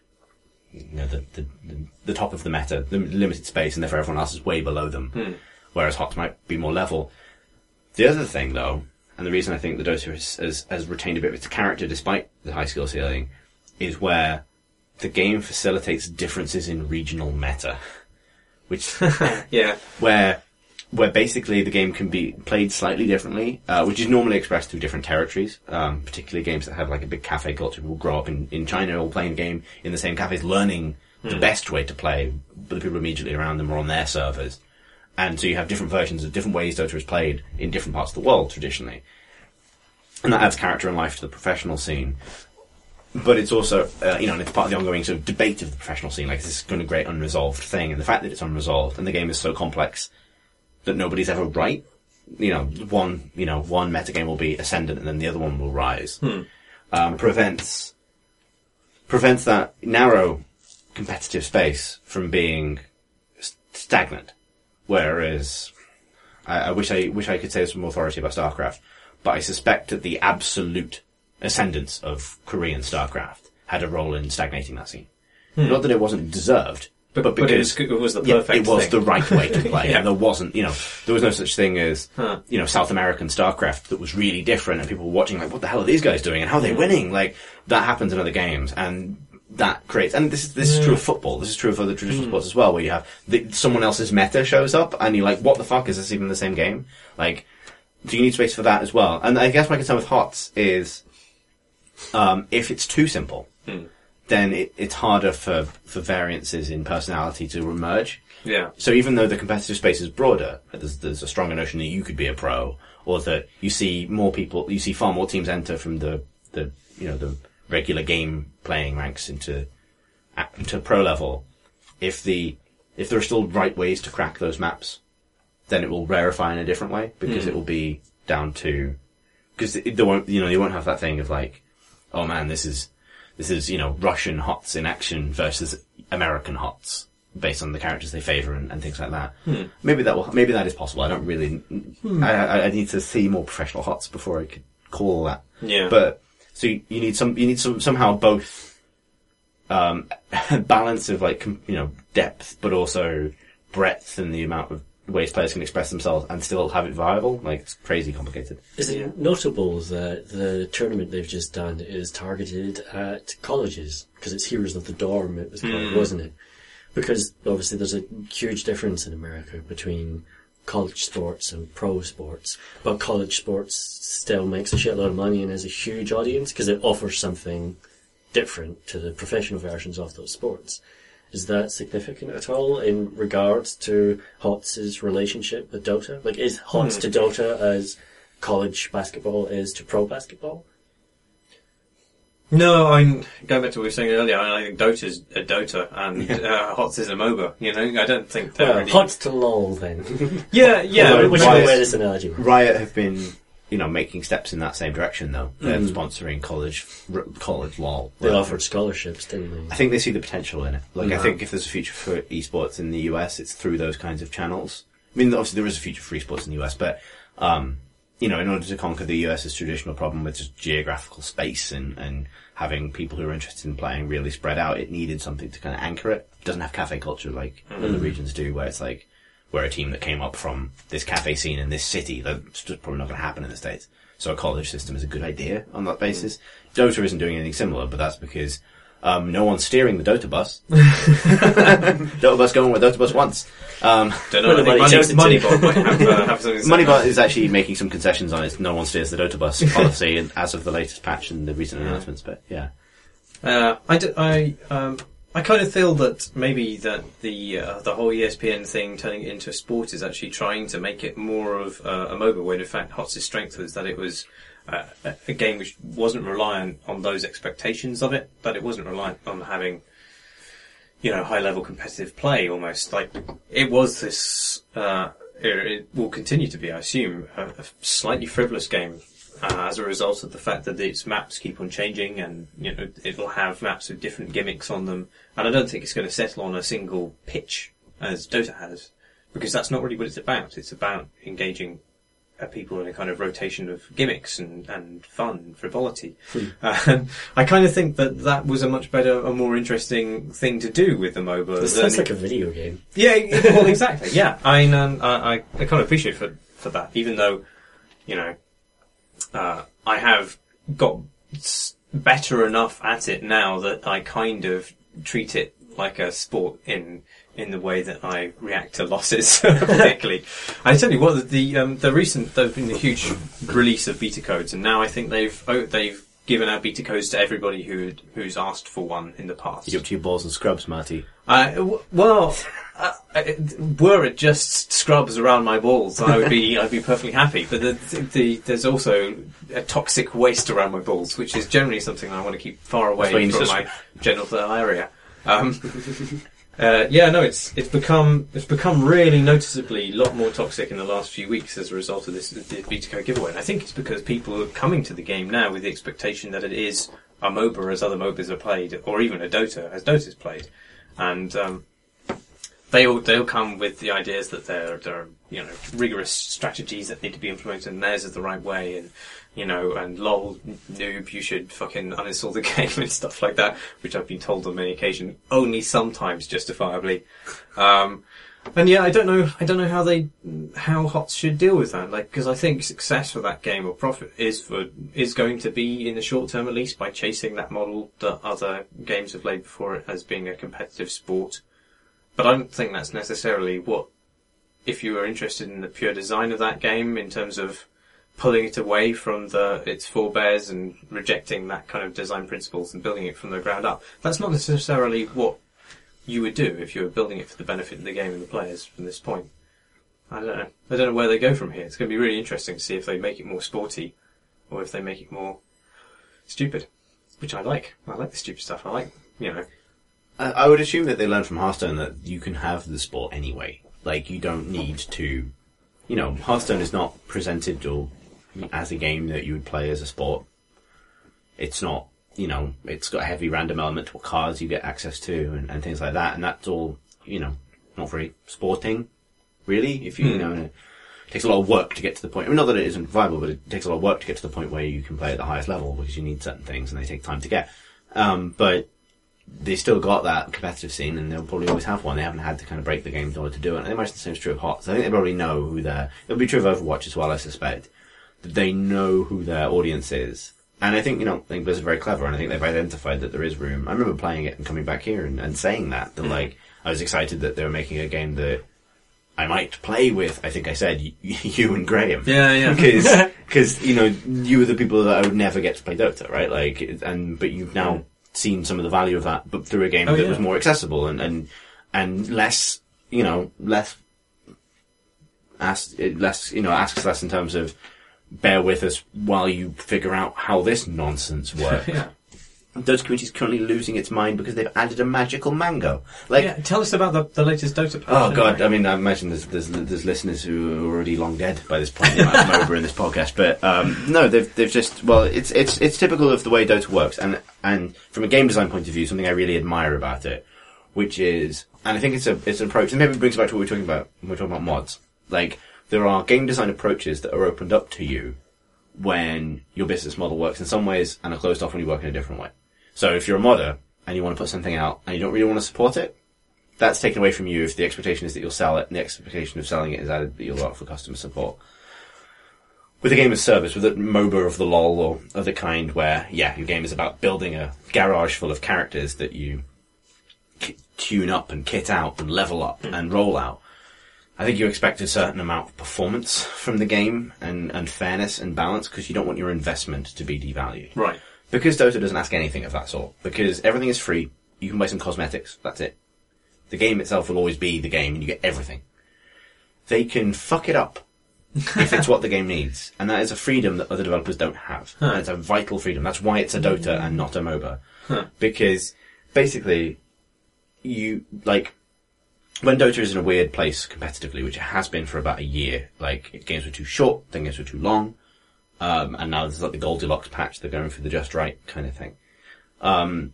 you know, the, the, the, the top of the meta, the limited space, and therefore everyone else is way below them. Hmm. Whereas HOTS might be more level. The other thing, though, and the reason I think the Dota has, has, has retained a bit of its character despite the high skill ceiling, is where the game facilitates differences in regional meta. Which, Yeah. where, where basically the game can be played slightly differently, uh, which is normally expressed through different territories, um, particularly games that have like a big cafe culture. People grow up in, in China all playing a game in the same cafes, learning the Hmm. best way to play, but the people immediately around them are on their servers. And so you have different versions of different ways Dota is played in different parts of the world, traditionally. And that adds character and life to the professional scene. But it's also, uh, you know, and it's part of the ongoing sort of debate of the professional scene, like this kind of great unresolved thing. And the fact that it's unresolved and the game is so complex that nobody's ever right. You know, one, you know, one metagame will be ascendant and then the other one will rise. Hmm. Um, prevents, prevents that narrow competitive space from being st- stagnant. Whereas, I, I wish I wish I could say this with more authority about StarCraft, but I suspect that the absolute ascendance of Korean StarCraft had a role in stagnating that scene. Hmm. Not that it wasn't deserved, But, but but it, because was, it was the yeah, perfect it was thing. the right way to play. Yeah. And there wasn't, you know, there was no such thing as, Huh. you know, South American StarCraft that was really different, and people were watching like, what the hell are these guys doing, and how are they winning? Like that happens in other games, and that creates, and this is this is true of football. This is true of other traditional Mm. sports as well, where you have the, someone else's meta shows up, and you're like, what the fuck is this even the same game? Like, do you need space for that as well? And I guess my concern with HOTS is, um, if it's too simple, Hmm. then it, it's harder for for variances in personality to emerge. Yeah. So even though the competitive space is broader, there's, there's a stronger notion that you could be a pro, or that you see more people, you see far more teams enter from the, the you know, the regular game playing ranks into, into pro level. If the, if there are still right ways to crack those maps, then it will rarefy in a different way, because Mm. it will be down to, because they won't, you know, you won't have that thing of like, oh man, this is, this is, you know, Russian HOTS in action versus American HOTS, based on the characters they favour and, and things like that. Hmm. Maybe that will, maybe that is possible. I don't really, I, I, I need to see more professional HOTS before I could call that. Yeah. But, so you, you need some, you need some, somehow both, um, balance of like, com- you know, depth, but also breadth in the amount of ways players can express themselves and still have it viable. Like, it's crazy complicated. Is it Yeah. notable that the tournament they've just done is targeted at colleges? Because it's Heroes of the Dorm, it was called, Mm. wasn't it? Because obviously there's a huge difference in America between college sports and pro sports, but college sports still makes a shitload of money and has a huge audience because it offers something different to the professional versions of those sports. Is that significant at all in regards to HOTS' relationship with Dota? Like, is HOTS Hmm. to Dota as college basketball is to pro basketball? No, I'm going back to what we were saying earlier. I think Dota's a Dota and uh, HOTS is a MOBA. You know, I don't think they're Well, really... HOTS to LOL then. Yeah, yeah. Although Which Riot- is where this analogy was. Riot have been, you know, making steps in that same direction though. They're Mm. sponsoring college, r- college LOL. They Well, offered scholarships, didn't I they? think they see the potential in it. Like, I Yeah. think if there's a future for esports in the U S, it's through those kinds of channels. I mean, obviously there is a future for esports in the U S, but, um, you know, in order to conquer the US's traditional problem with just geographical space and, and having people who are interested in playing really spread out, it needed something to kind of anchor it. It doesn't have cafe culture like other regions do, where it's like, we're a team that came up from this cafe scene in this city. That's just probably not going to happen in the States. So a college system is a good idea on that basis. Dota isn't doing anything similar, but that's because um, no one's steering the Dota bus. Dota bus going where Dota bus wants. Um, Don't know. Well, I think nobody Money, chose it to. Moneyball might have, uh, have something to say Moneybot about is actually making some concessions on its no one steers the Dota bus policy and as of the latest patch and the recent announcements, but yeah. Uh, I, d- I, um, I kind of feel that maybe that the uh, the whole E S P N thing turning it into a sport is actually trying to make it more of uh, a MOBA, when in fact HOTS' strength was that it was uh, a- a game which wasn't reliant on those expectations of it, that it wasn't reliant on having you know, high-level competitive play almost. Like, it was this, uh, it, it will continue to be, I assume, a, a slightly frivolous game uh, as a result of the fact that its maps keep on changing and, you know, it'll have maps with different gimmicks on them. And I don't think it's going to settle on a single pitch as Dota has, because that's not really what it's about. It's about engaging Uh, people in a kind of rotation of gimmicks and, and fun and frivolity. Hmm. Uh, and I kind of think that that was a much better, a more interesting thing to do with the MOBA. This than, sounds like a video game. Yeah, it- well, exactly. Yeah, I mean, um, I, I, I kind of appreciate for for that, even though, you know, uh, I have got s- better enough at it now that I kind of treat it like a sport in in the way that I react to losses, particularly. I tell you what, the the, um, the recent there's been a huge release of beta codes, and now I think they've oh, they've given out beta codes to everybody who who's asked for one in the past. You up to your balls and scrubs, Marty? Uh, w- well, uh, uh, were it just scrubs around my balls, I would be I'd be perfectly happy. But the, the, the, there's also a toxic waste around my balls, which is generally something I want to keep far away from my genital area. Um, Uh, yeah, no, it's it's become it's become really noticeably a lot more toxic in the last few weeks as a result of this, this beta code giveaway. And I think it's because people are coming to the game now with the expectation that it is a MOBA as other MOBAs are played, or even a Dota as Dota's played, and um, they all they'll come with the ideas that there there are, you know, rigorous strategies that need to be implemented, and theirs is the right way, and you know, and lol, noob, you should fucking uninstall the game and stuff like that, which I've been told on many occasions, only sometimes justifiably. Um, and yeah, I don't know, I don't know how they, how H O T S should deal with that, like, because I think success for that game or profit is for, is going to be in the short term at least by chasing that model that other games have laid before it as being a competitive sport. But I don't think that's necessarily what, if you were interested in the pure design of that game in terms of pulling it away from the its forebears and rejecting that kind of design principles and building it from the ground up. That's not necessarily what you would do if you were building it for the benefit of the game and the players from this point. I don't know. I don't know where they go from here. It's going to be really interesting to see if they make it more sporty or if they make it more stupid, which I like. I like the stupid stuff. I like, you know. I, I would assume that they learned from Hearthstone that you can have the sport anyway. Like, you don't need to... You know, Hearthstone is not presented or as a game that you would play as a sport. It's not, you know, it's got a heavy random element to what cards you get access to and, and things like that, and that's all, you know, not very sporting, really, if you, mm. you know, it takes a lot of work to get to the point, I mean, not that it isn't viable, but it takes a lot of work to get to the point where you can play at the highest level, because you need certain things and they take time to get. Um, but they still got that competitive scene, and they'll probably always have one. They haven't had to kind of break the game in order to do it. And I imagine the same is true of H O T S. I think they probably know who their... It'll be true of Overwatch as well, I suspect. That they know who their audience is. And I think, you know, I think Blizzard are very clever, and I think they've identified that there is room. I remember playing it and coming back here and, and saying that. That, like, I was excited that they were making a game that I might play with, I think I said, you, you and Graham. Yeah, yeah. Because, cause, you know, you were the people that I would never get to play Dota, right? Like, and, but you've now... seen some of the value of that, but through a game oh, that yeah. was more accessible and, and and less, you know, less ask, less, you know, asks less in terms of bear with us while you figure out how this nonsense works. yeah. Those communities currently losing its mind because they've added a magical mango. Like, yeah, tell us about the, the latest Dota patch. Oh god, anyway. I mean, I imagine there's, there's there's listeners who are already long dead by this point. I'm over in this podcast, but um, no, they've they've just well, it's it's it's typical of the way Dota works, and and from a game design point of view, something I really admire about it, which is, and I think it's a it's an approach, and maybe it brings back to what we were talking about when we we're talking about mods. Like, there are game design approaches that are opened up to you when your business model works in some ways and are closed off when you work in a different way. So if you're a modder and you want to put something out and you don't really want to support it, that's taken away from you if the expectation is that you'll sell it and the expectation of selling it is added that you'll offer customer support. With a game as service, with a MOBA of the LoL or of the kind where, yeah, your game is about building a garage full of characters that you k- tune up and kit out and level up mm. and roll out, I think you expect a certain amount of performance from the game and, and fairness and balance because you don't want your investment to be devalued. Right. Because Dota doesn't ask anything of that sort. Because everything is free. You can buy some cosmetics. That's it. The game itself will always be the game and you get everything. They can fuck it up if it's what the game needs. And that is a freedom that other developers don't have. Huh. And it's a vital freedom. That's why it's a Dota and not a MOBA. Huh. Because basically, you, like, when Dota is in a weird place competitively, which it has been for about a year, like, games were too short, then games were too long, um, and now there's like the Goldilocks patch, they're going for the just right kind of thing. Um,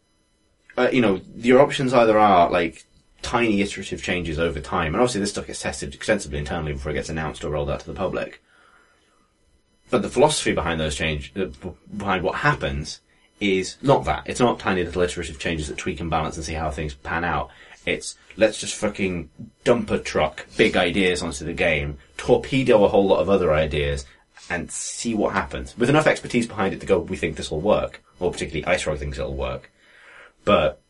uh, you know, your options either are, like, tiny iterative changes over time, and obviously this stuff gets tested extensively internally before it gets announced or rolled out to the public. But the philosophy behind those change, uh, behind what happens, is not that. It's not tiny little iterative changes that tweak and balance and see how things pan out. It's, let's just fucking dump a truck, big ideas onto the game, torpedo a whole lot of other ideas, and see what happens. With enough expertise behind it to go, we think this will work. Or particularly IceRogue thinks it'll work. But,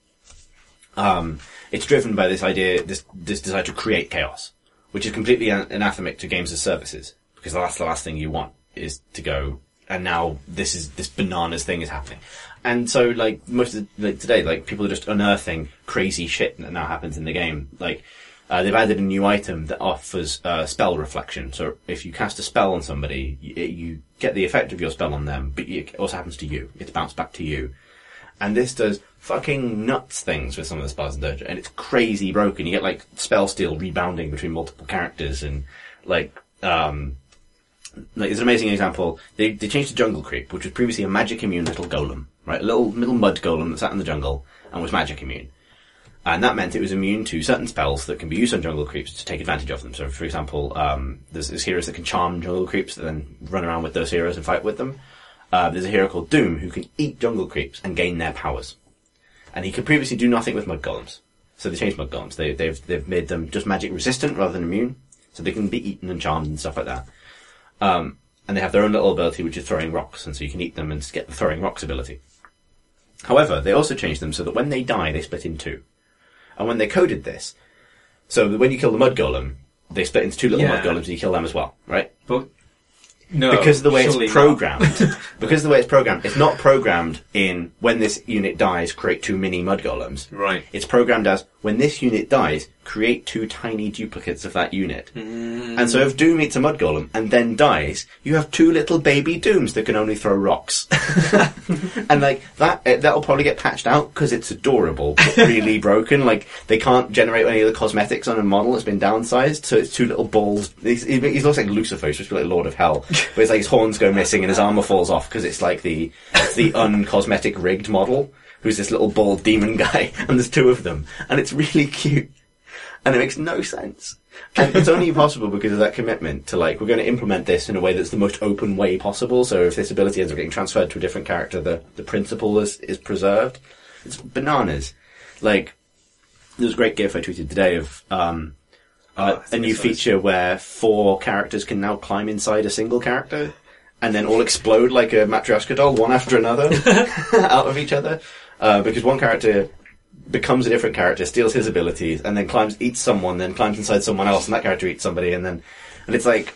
um, it's driven by this idea, this, this desire to create chaos, which is completely an- anathemic to games as services. Because that's the last thing you want, is to go, and now this is, this bananas thing is happening. And so, like, most of the, like, today, like, people are just unearthing crazy shit that now happens in the game. Like, uh, they've added a new item that offers, uh, spell reflection. So if you cast a spell on somebody, you, you get the effect of your spell on them, but it also happens to you. It's bounced back to you. And this does fucking nuts things with some of the spells in Dota, and it's crazy broken. You get, like, spell steal rebounding between multiple characters, and, like, um, like, it's an amazing example. They, they changed the jungle creep, which was previously a magic immune little golem, right? A little, little mud golem that sat in the jungle and was magic immune. And that meant it was immune to certain spells that can be used on jungle creeps to take advantage of them. So, for example, um, there's, there's heroes that can charm jungle creeps that then run around with those heroes and fight with them. Uh, there's a hero called Doom who can eat jungle creeps and gain their powers. And he could previously do nothing with mud golems. So they changed mud golems. They, they've, they've made them just magic resistant rather than immune. So they can be eaten and charmed and stuff like that. Um, and they have their own little ability, which is throwing rocks, and so you can eat them and get the throwing rocks ability. However, they also changed them so that when they die, they split in two. And when they coded this, so when you kill the mud golem, they split into two little Yeah. mud golems and you kill them as well, right? But no, because of the way surely it's programmed, because of the way it's programmed, it's not programmed in when this unit dies, create two mini mud golems. not. Right. It's programmed as when this unit dies, create two tiny duplicates of that unit. Mm. And so if Doom eats a mud golem and then dies, you have two little baby Dooms that can only throw rocks. And like that, that'll probably get patched out because it's adorable, but really broken. Like they can't generate any of the cosmetics on a model that's been downsized, so it's two little balls. He's, he looks like Lucifer, he's supposed to be like Lord of Hell, but it's like his horns go missing and his armor falls off because it's like the it's the uncosmetic rigged model, who's this little bald demon guy, and there's two of them, and it's really cute. And it makes no sense. And it's only possible because of that commitment to, like, we're going to implement this in a way that's the most open way possible, so if this ability ends up getting transferred to a different character, the, the principle is, is preserved. It's bananas. Like, there's a great gif I tweeted today of um, uh, Oh, a new feature where four characters can now climb inside a single character, and then all explode like a Matryoshka doll, one after another, out of each other. Uh, because one character becomes a different character, steals his abilities, and then climbs, eats someone, then climbs inside someone else, and that character eats somebody, and then, and it's like,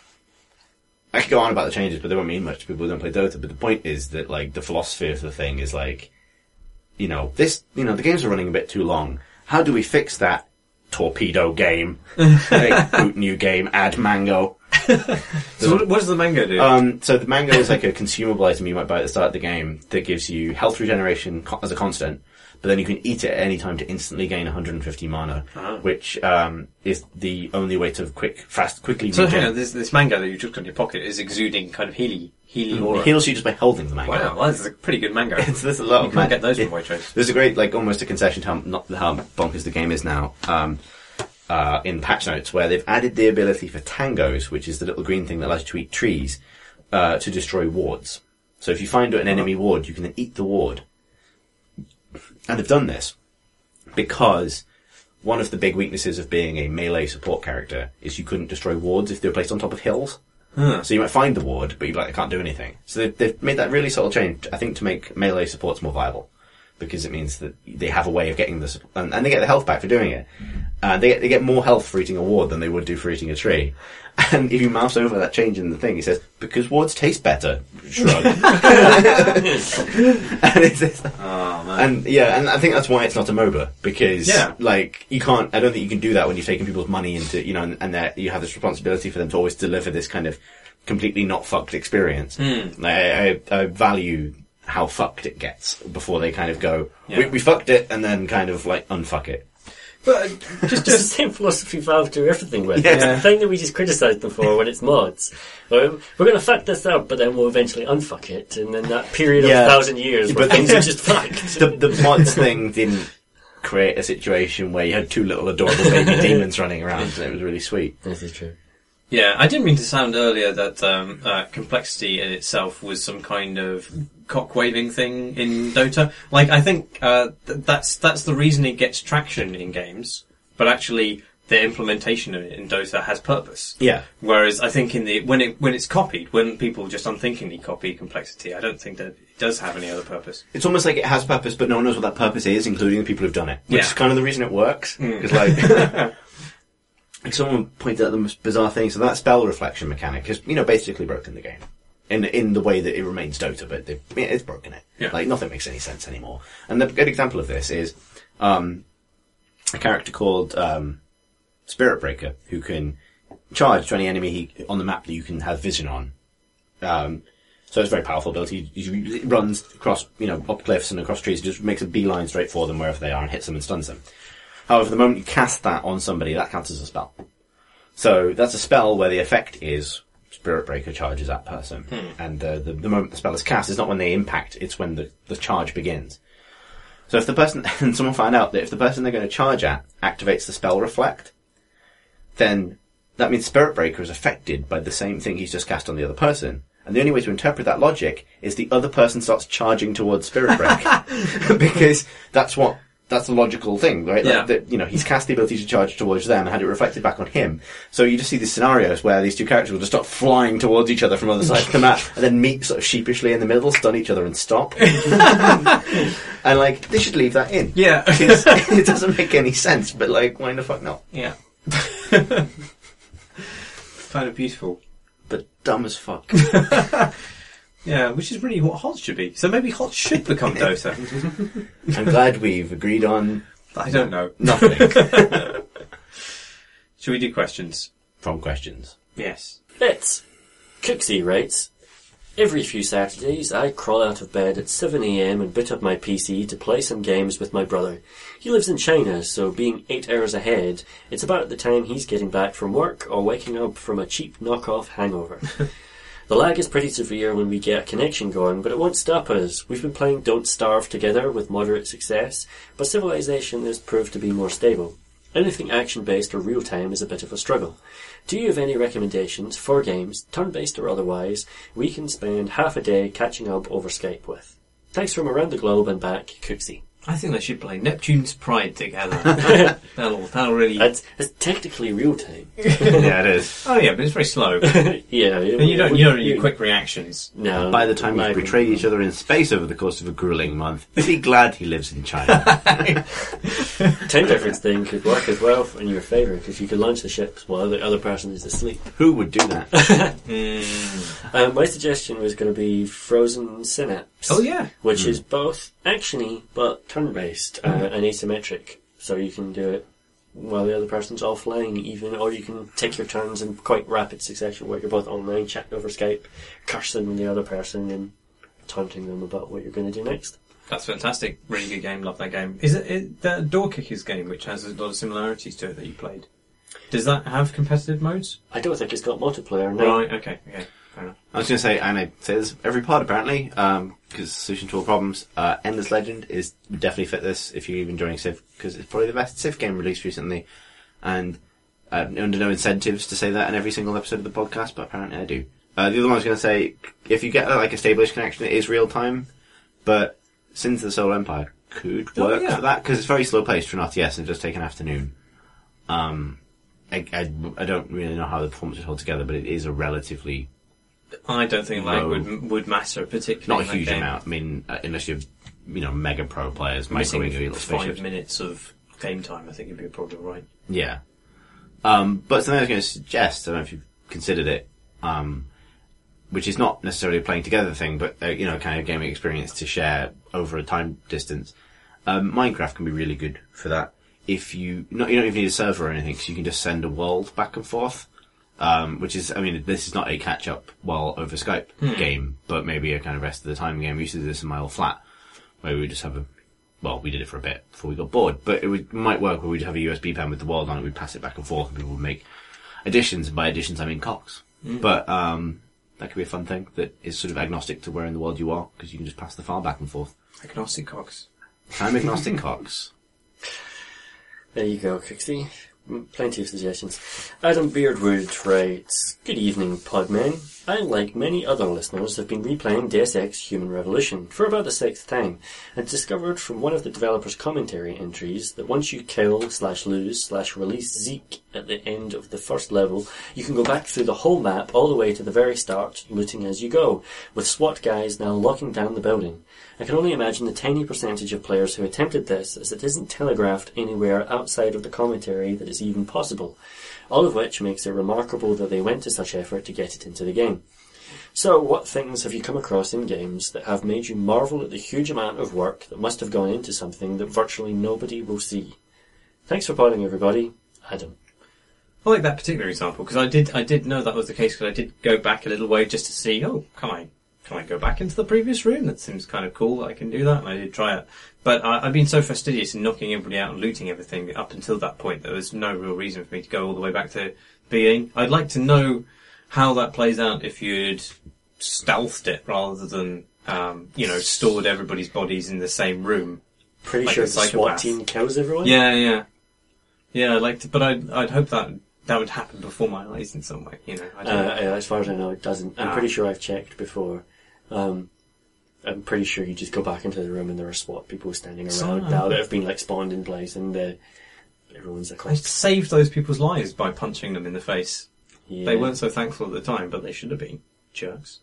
I could go on about the changes, but they won't mean much to people who don't play Dota, but the point is that, like, the philosophy of the thing is like, you know, this, you know, the games are running a bit too long. How do we fix that? Torpedo game. Like, boot new game, add mango. So what, what does the mango do? Um, so the mango is like a consumable item you might buy at the start of the game that gives you health regeneration co- as a constant, but then you can eat it at any time to instantly gain one hundred fifty mana, Oh. which um, is the only way to quick, fast, quickly so regen. hang on, this, this mango that you took on your pocket is exuding kind of healy, healy aura. It heals you just by holding the mango. Wow, well, that's a pretty good mango. It's, there's a lot You of can't man- get those it- from Waitrose. There's a great, like, almost a concession to how, not how bonkers the game is now, um, uh, in patch notes, where they've added the ability for tangos, which is the little green thing that allows you to eat trees, uh, to destroy wards. So if you find an enemy ward, you can then eat the ward. And they've done this because one of the big weaknesses of being a melee support character is you couldn't destroy wards if they were placed on top of hills. Huh. So you might find the ward, but you're like, I can't do anything. So they've, they've made that really subtle change, I think, to make melee supports more viable. Because it means that they have a way of getting the support, and, and they get the health back for doing it. And they get, they get more health for eating a ward than they would do for eating a tree. And if you mouse over that change in the thing, it says, because wards taste better. Shrug. And it's, it's, Oh, man. and yeah, and I think that's why it's not a MOBA, because Yeah. like you can't. I don't think you can do that when you've taken people's money into, you know, and, and that you have this responsibility for them to always deliver this kind of completely not fucked experience. Mm. Like, I, I, I value how fucked it gets before they kind of go, Yeah. we, we fucked it, and then kind of like unfuck it. But just, It's the just same philosophy Valve do everything with. Yeah. It's the thing that we just criticise them for when it's mods. We're going to fuck this up, but then we'll eventually unfuck it, and then that period Yeah. of a thousand years where But things are just fucked. The, the mods thing didn't create a situation where you had two little adorable baby demons running around, and it was really sweet. This is true. yeah, I didn't mean to sound earlier that um, uh, complexity in itself was some kind of cock waving thing in Dota. Like, I think uh, th- that's that's the reason it gets traction in games, but actually the implementation of it in Dota has purpose. Yeah. Whereas I think in the when it when it's copied, when people just unthinkingly copy complexity, I don't think that it does have any other purpose. It's almost like it has purpose, but no one knows what that purpose is, including the people who've done it. Which Yeah. is kind of the reason it works. Mm. Because, like, like, someone pointed out the most bizarre thing. So that spell reflection mechanic has, you know, basically broken the game. In in the way that it remains Dota, but they've- yeah, it's broken it. Yeah. Like, nothing makes any sense anymore. And the good example of this is um, a character called um, Spirit Breaker, who can charge to any enemy he, on the map that you can have vision on. Um, so it's a very powerful ability. He, he runs across, you know, up cliffs and across trees, just makes a beeline straight for them wherever they are and hits them and stuns them. However, the moment you cast that on somebody, that counts as a spell. So that's a spell where the effect is Spirit Breaker charges that person. Hmm. And uh, the, the moment the spell is cast is not when they impact, it's when the, the charge begins. So if the person, and someone found out that if the person they're going to charge at activates the spell reflect, then that means Spirit Breaker is affected by the same thing he's just cast on the other person. And the only way to interpret that logic is the other person starts charging towards Spirit Break. Because that's what, that's the logical thing, right? Yeah. Like, that, you know, he's cast the ability to charge towards them and had it reflected back on him. So you just see these scenarios where these two characters will just start flying towards each other from other sides of the map and then meet sort of sheepishly in the middle, stun each other and stop. And like, they should leave that in. Yeah. It's, it doesn't make any sense, but like, why the fuck not? Yeah. Kind of beautiful. But dumb as fuck. Yeah, which is really what H O T S should be. So maybe H O T S should become Dota. I'm glad we've agreed on I don't know. nothing Should we do questions? from questions. Yes. It's Cooksey writes, every few Saturdays I crawl out of bed at seven a.m. and boot up my P C to play some games with my brother. He lives in China, so being eight hours ahead, it's about the time he's getting back from work or waking up from a cheap knockoff hangover. The lag is pretty severe when we get a connection going, but it won't stop us. We've been playing Don't Starve together with moderate success, but Civilization has proved to be more stable. Anything action-based or real-time is a bit of a struggle. Do you have any recommendations for games, turn-based or otherwise, we can spend half a day catching up over Skype with? Thanks from around the globe and back, Cooksey. I think they should play Neptune's Pride together. that'll, that'll really... It's, it's technically real-time. Yeah, it is. Oh yeah, but it's very slow. Yeah. And you don't, you don't need quick reactions. No. By the time my we've betrayed each other in space over the course of a grueling month, be glad he lives in China. Time difference thing could work as well in your favour, because you could launch the ships while the other person is asleep. Who would do that? Mm. Um, my suggestion was going to be Frozen Synapse. Oh yeah. Which is both actiony but turn-based uh, and asymmetric. So you can do it while the other person's offline, even, or you can take your turns in quite rapid succession where you're both online, chatting over Skype, cursing the other person and taunting them about what you're going to do next. That's fantastic. Really good game. Love that game. Is it, it the Door Kickers game, which has a lot of similarities to it that you played? Does that have competitive modes? I don't think it's got multiplayer now. Right. Okay. Okay. Fair enough. I was going to say, and I say this every pod apparently, um, because solution to all problems, uh, Endless Legend is would definitely fit this if you're even enjoying Civ, because it's probably the best Civ game released recently, and I'm under no incentives to say that in every single episode of the podcast, but apparently I do. Uh, the other one I was going to say, if you get uh, like a established connection, it is real time, but Sins of the Solar Empire could Oh, work yeah. for that, because it's very slow paced for an R T S and it does take an afternoon. Um, I, I, I don't really know how the performance would hold together, but it is a relatively I don't think lag No. would would matter particularly. not a in that huge game. amount. I mean, uh, unless you're, you know, mega pro players, Missing microwaving your little five spaceships. minutes of game time, I think it'd be probably right. Yeah. Um, but something I was going to suggest, I don't know if you've considered it, um, which is not necessarily a playing together thing, but, uh, you know, kind of gaming experience to share over a time distance. Um, Minecraft can be really good for that. If you, not, you don't even need a server or anything, so you can just send a world back and forth. Um, which is, I mean, this is not a catch-up while over Skype Hmm. game, but maybe a kind of rest of the time game. I used to do this in my old flat, where we would just have a well, we did it for a bit before we got bored, but it would, might work where we'd have a U S B pen with the world on it, we'd pass it back and forth, and people would make additions, and by additions I mean cocks. Mm. But um, that could be a fun thing that is sort of agnostic to where in the world you are, because you can just pass the file back and forth. Agnostic cocks. I'm agnostic cocks. There you go, Crixie. Plenty of suggestions. Adam Beardwood writes, "Good evening, Podmen. I, like many other listeners, have been replaying Deus Ex Human Revolution for about the sixth time, and discovered from one of the developer's commentary entries that once you kill, slash lose, slash release Zeke at the end of the first level, you can go back through the whole map all the way to the very start, looting as you go, with SWAT guys now locking down the building. I can only imagine the tiny percentage of players who attempted this, as it isn't telegraphed anywhere outside of the commentary that it's even possible, all of which makes it remarkable that they went to such effort to get it into the game. So, what things have you come across in games that have made you marvel at the huge amount of work that must have gone into something that virtually nobody will see? Thanks for podding, everybody. Adam." I like that particular example, because I did I did know that was the case, because I did go back a little way just to see, oh, can I can I go back into the previous room? That seems kind of cool that I can do that, and I did try it. But I, I've been so fastidious in knocking everybody out and looting everything up until that point, there was no real reason for me to go all the way back to being. I'd like to know how that plays out if you'd stealthed it rather than, um, you know, stored everybody's bodies in the same room. Pretty like sure a the SWAT psychopath. team kills everyone? Yeah, yeah. Yeah, I'd like to, but I'd, I'd hope that that would happen before my eyes in some way, you know. I don't Uh, know. yeah, as far as I know, it doesn't. I'm Ah. pretty sure I've checked before. Um, I'm pretty sure you just go back into the room and there are SWAT people standing around So- now that have been like spawned in place, and uh, everyone's like, I saved those people's lives by punching them in the face. yeah. They weren't so thankful at the time, but they should have been. Jerks.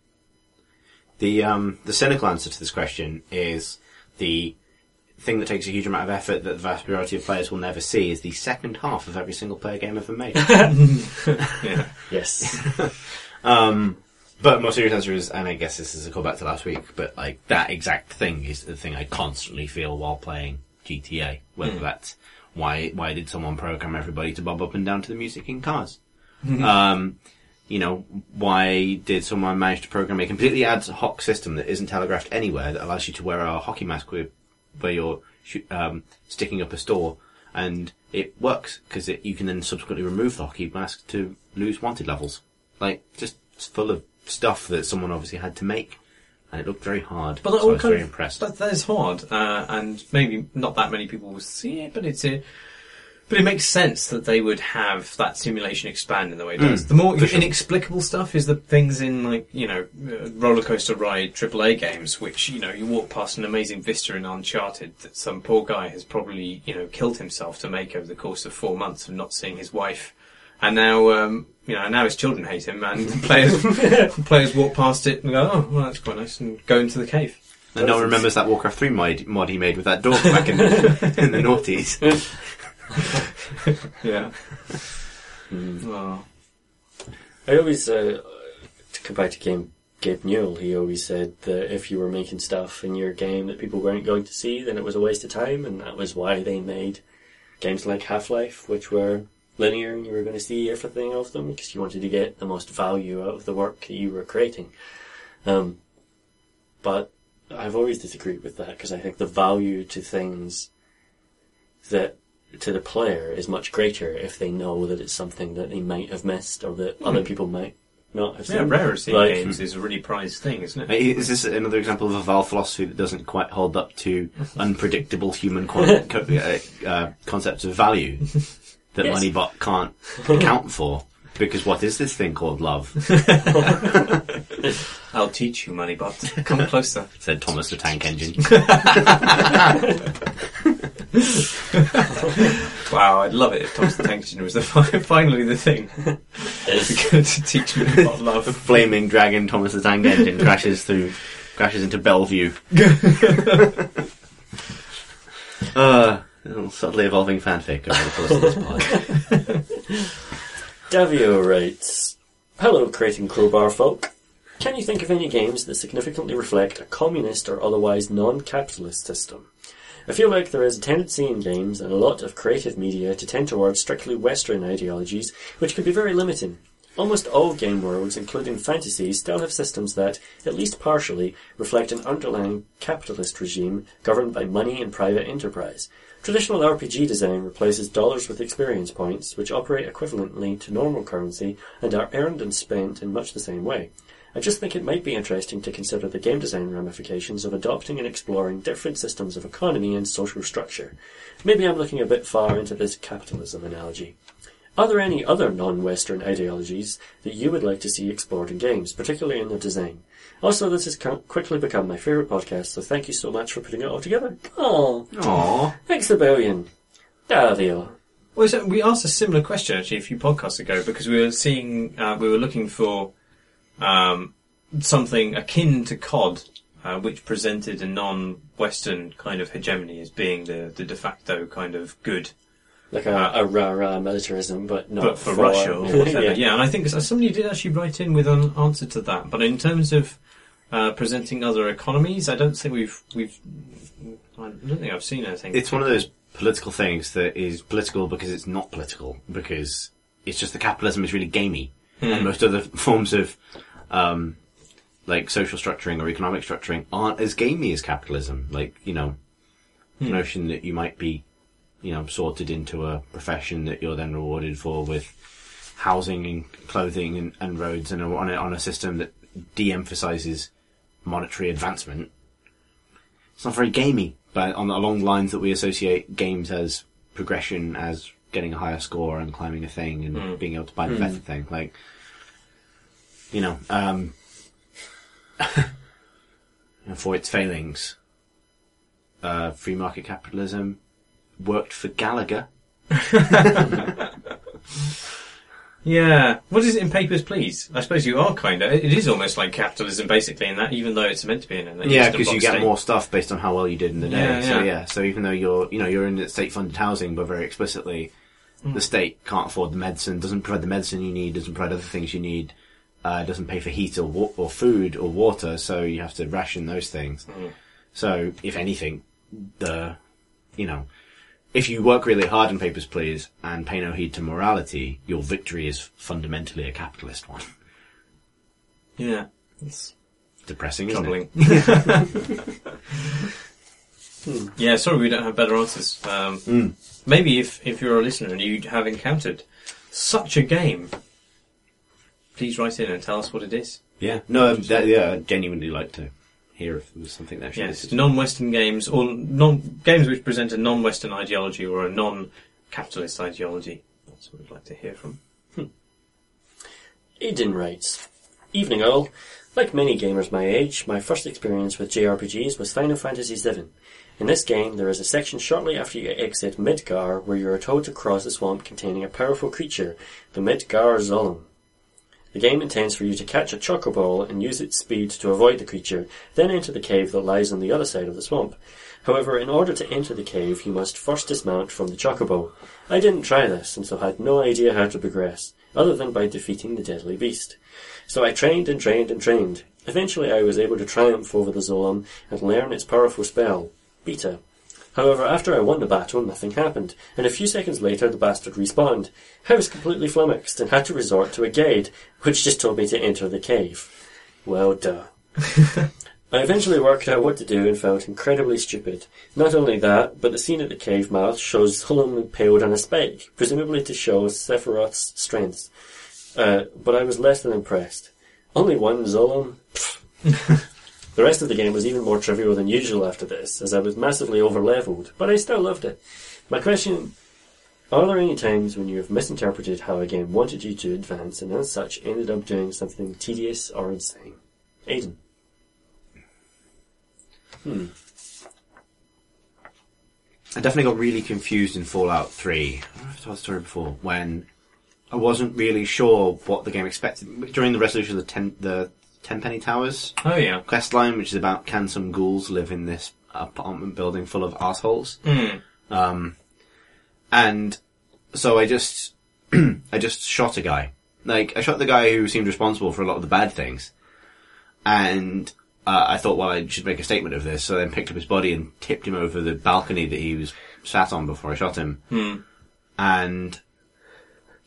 The um, the cynical answer to this question is the thing that takes a huge amount of effort that the vast majority of players will never see is the second half of every single player game ever made. Yeah. Yes. um, but more serious answer is, and I guess this is a callback to last week, but like that exact thing is the thing I constantly feel while playing G T A. Whether Mm. that's why why did someone program everybody to bob up and down to the music in cars? um, you know, why did someone manage to program a completely ad hoc system that isn't telegraphed anywhere that allows you to wear a hockey mask with, where you're shoot, um, sticking up a store, and it works because you can then subsequently remove the hockey mask to lose wanted levels. Like, just it's full of stuff that someone obviously had to make, and it looked very hard. But that so all I was kind very of, impressed. That, that is hard, uh, and maybe not that many people will see it, but it's a, but it makes sense that they would have that simulation expand in the way it does. Mm, the more for sure. inexplicable stuff is the things in, like, you know, uh, roller coaster ride triple A games, which, you know, you walk past an amazing vista in Uncharted that some poor guy has probably, you know, killed himself to make over the course of four months of not seeing his wife. And now, um, you know, now his children hate him, and players players walk past it and go, oh, well, that's quite nice, and go into the cave. And no one remembers that Warcraft three mod, mod he made with that dog back in the, in the noughties. Yeah. Mm. Oh. I always, uh, to come back to game, Gabe Newell, he always said that if you were making stuff in your game that people weren't going to see, then it was a waste of time, and that was why they made games like Half-Life, which were linear and you were going to see everything of them, because you wanted to get the most value out of the work that you were creating. Um, but I've always disagreed with that, because I think the value to things that to the player is much greater if they know that it's something that they might have missed or that mm. other people might not have seen. Yeah, rarity like, in games is a really prized thing, isn't it? Is this another example of a Valve philosophy that doesn't quite hold up to unpredictable human con- co- uh, uh, concepts of value that Yes. Moneybot can't account for? Because what is this thing called love? I'll teach you, Moneybot. Come closer. Said Thomas the Tank Engine. Wow, I'd love it if Thomas the Tank Engine was the fi- finally the thing. It's going to teach me about The love. flaming dragon Thomas the Tank Engine crashes through, crashes into Bellevue. uh, a little subtly evolving fanfic over the course of this pod. Davio writes, "Hello, creating crowbar folk. Can you think of any games that significantly reflect a communist or otherwise non-capitalist system? I feel like there is a tendency in games and a lot of creative media to tend towards strictly Western ideologies, which can be very limiting. Almost all game worlds, including fantasy, still have systems that, at least partially, reflect an underlying capitalist regime governed by money and private enterprise. Traditional R P G design replaces dollars with experience points, which operate equivalently to normal currency and are earned and spent in much the same way. I just think it might be interesting to consider the game design ramifications of adopting and exploring different systems of economy and social structure. Maybe I'm looking a bit far into this capitalism analogy. Are there any other non-Western ideologies that you would like to see explored in games, particularly in their design? Also, this has quickly become my favourite podcast, so thank you so much for putting it all together. Oh, Aww. Thanks a billion. Dario. Well, so we asked a similar question actually a few podcasts ago because we were seeing, uh, we were looking for um, something akin to C O D, uh, which presented a non-Western kind of hegemony as being the, the de facto kind of good. Like a, Uh, a rah-rah militarism, but not but for, Russia or whatever. yeah. yeah, and I think somebody did actually write in with an answer to that. But in terms of uh, presenting other economies, I don't think we've we've. I don't think I've seen anything. It's one of those political things that is political because it's not political, because it's just the capitalism is really gamey, Hmm. and most other forms of um, like social structuring or economic structuring aren't as gamey as capitalism. Like, you know, the Hmm. notion that you might be, you know, sorted into a profession that you're then rewarded for with housing and clothing and, and roads, and on a, on a system that de-emphasizes monetary advancement. It's not very gamey, but on along the lines that we associate games as progression, as getting a higher score and climbing a thing and Mm. being able to buy the Mm. better thing. Like, you know, um, for its failings, uh, free market capitalism worked for Gallagher. Yeah. What is it in Papers, Please? I suppose you are kind of. It is almost like capitalism, basically, in that, even though it's meant to be in an Yeah, Eastern because you Bloc get state. more stuff based on how well you did in the day. Yeah, So yeah. yeah, so even though you're, you know, you're in state-funded housing, but very explicitly, Mm. the state can't afford the medicine, doesn't provide the medicine you need, doesn't provide other things you need, uh, doesn't pay for heat or wa- or food or water, so you have to ration those things. Mm. So, if anything, the, you know, if you work really hard in Papers, Please and pay no heed to morality, your victory is fundamentally a capitalist one. Yeah. It's Depressing, isn't troubling. it? Yeah, sorry we don't have better answers. Um, Mm. Maybe if, if you're a listener and you have encountered such a game, please write in and tell us what it is. Yeah. No, that, yeah, I'd genuinely like to hear if there was something there. Yes, non-Western games, or non games which present a non-Western ideology or a non-capitalist ideology. That's what we'd like to hear from. Aiden writes, Evening all. Like many gamers my age, my first experience with J R P Gs was Final Fantasy seven. In this game, there is a section shortly after you exit Midgar where you are told to cross a swamp containing a powerful creature, the Midgar Zolom. The game intends for you to catch a chocobo and use its speed to avoid the creature, then enter the cave that lies on the other side of the swamp. However, in order to enter the cave, you must first dismount from the chocobo. I didn't try this, and so had no idea how to progress, other than by defeating the deadly beast. So I trained and trained and trained. Eventually I was able to triumph over the Zolom and learn its powerful spell, Beta. However, after I won the battle, nothing happened, and a few seconds later the bastard respawned. I was completely flummoxed and had to resort to a guide, which just told me to enter the cave. Well, duh. I eventually worked out what to do and felt incredibly stupid. Not only that, but the scene at the cave mouth shows Zolom impaled on a spike, presumably to show Sephiroth's strength. Uh, but I was less than impressed. Only one Zolom? The rest of the game was even more trivial than usual after this, as I was massively over-leveled, but I still loved it. My question, are there any times when you have misinterpreted how a game wanted you to advance and as such ended up doing something tedious or insane? Aiden. Hmm. I definitely got really confused in Fallout three. I don't know if I've told the story before, when I wasn't really sure what the game expected. During the resolution of the ten, the Tenpenny Towers Oh yeah. quest line, which is about can some ghouls live in this apartment building full of assholes. Mm. Um, and so I just, I just shot a guy. Like, I shot the guy who seemed responsible for a lot of the bad things. And uh, I thought, well, I should make a statement of this. So I then picked up his body and tipped him over the balcony that he was sat on before I shot him. Mm. And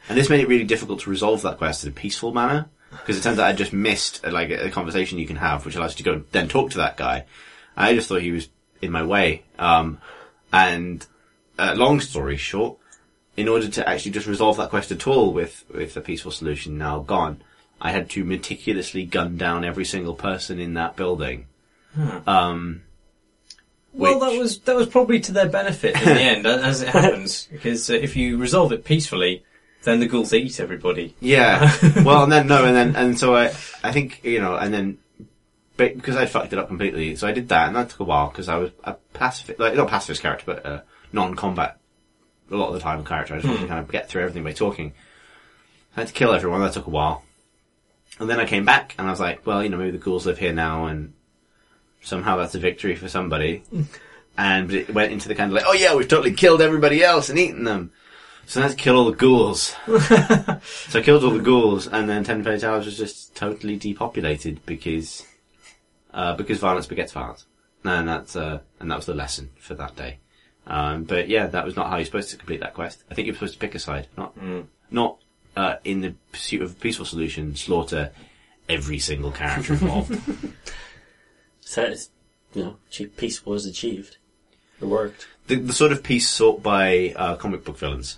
and this made it really difficult to resolve that quest in a peaceful manner, because it turns out I just missed, uh, like, a, a conversation you can have, which allows you to go then talk to that guy. I just thought he was in my way. Um, and, uh, long story short, in order to actually just resolve that quest at all with, with a peaceful solution now gone, I had to meticulously gun down every single person in that building. Huh. Um, Well, which- that was that was probably to their benefit in the end, as it happens, because uh, if you resolve it peacefully, then the ghouls eat everybody. Yeah. Well, and then no, and then and so I, I think you know, and then but because I'd fucked it up completely, so I did that, and that took a while because I was a pacifist, like not pacifist character, but a non-combat a lot of the time character. I just wanted to kind of get through everything by talking. I had to kill everyone. That took a while, and then I came back, and I was like, well, you know, maybe the ghouls live here now, and somehow that's a victory for somebody. And it went into the kind of like, oh yeah, we've totally killed everybody else and eaten them. So I had to kill all the ghouls. So I killed all the ghouls, and then Ten Penny Towers was just totally depopulated because, uh, because violence begets violence. And that's, uh, and that was the lesson for that day. Um, but yeah, that was not how you're supposed to complete that quest. I think you're supposed to pick a side, not, Mm. not, uh, in the pursuit of a peaceful solution, slaughter every single character involved. So it's, you know, cheap peace was achieved. It worked. The, the sort of peace sought by uh, comic book villains.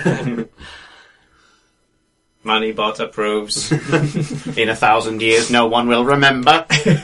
Money, barter, probes. In a thousand years, no one will remember.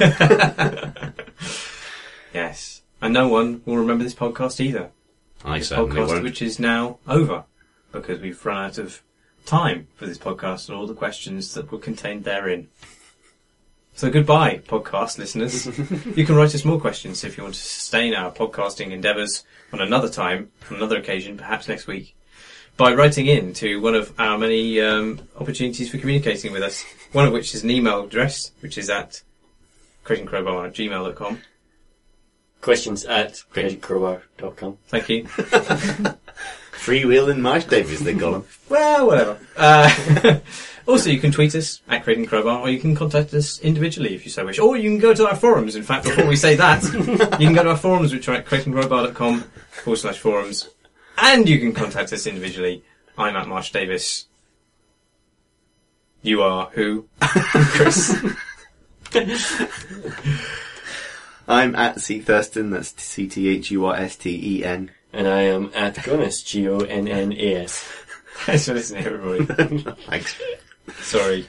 Yes. And no one will remember this podcast either. I This certainly podcast, won't. which is now over, because we've run out of time for this podcast and all the questions that were contained therein. So goodbye, podcast listeners. You can write us more questions if you want to sustain our podcasting endeavours on another time, on another occasion, perhaps next week, by writing in to one of our many um, opportunities for communicating with us, one of which is an email address, which is at creating crowbar at gmail dot com. Questions at creating crowbar dot com. Thank you. Freewheeling Marsh Davies, they call him. Well, whatever. Uh, also, you can tweet us at Creating Crowbar, or you can contact us individually if you so wish. Or you can go to our forums. In fact, before we say that, you can go to our forums, which are at creating crowbar dot com forward slash forums. And you can contact us individually. I'm at Marsh Davis. You are who? Chris. I'm at C Thurston, that's C T H U R S T E N. And I am at Gonnas, G O N N A S. Thanks for listening, everybody. Thanks. Sorry.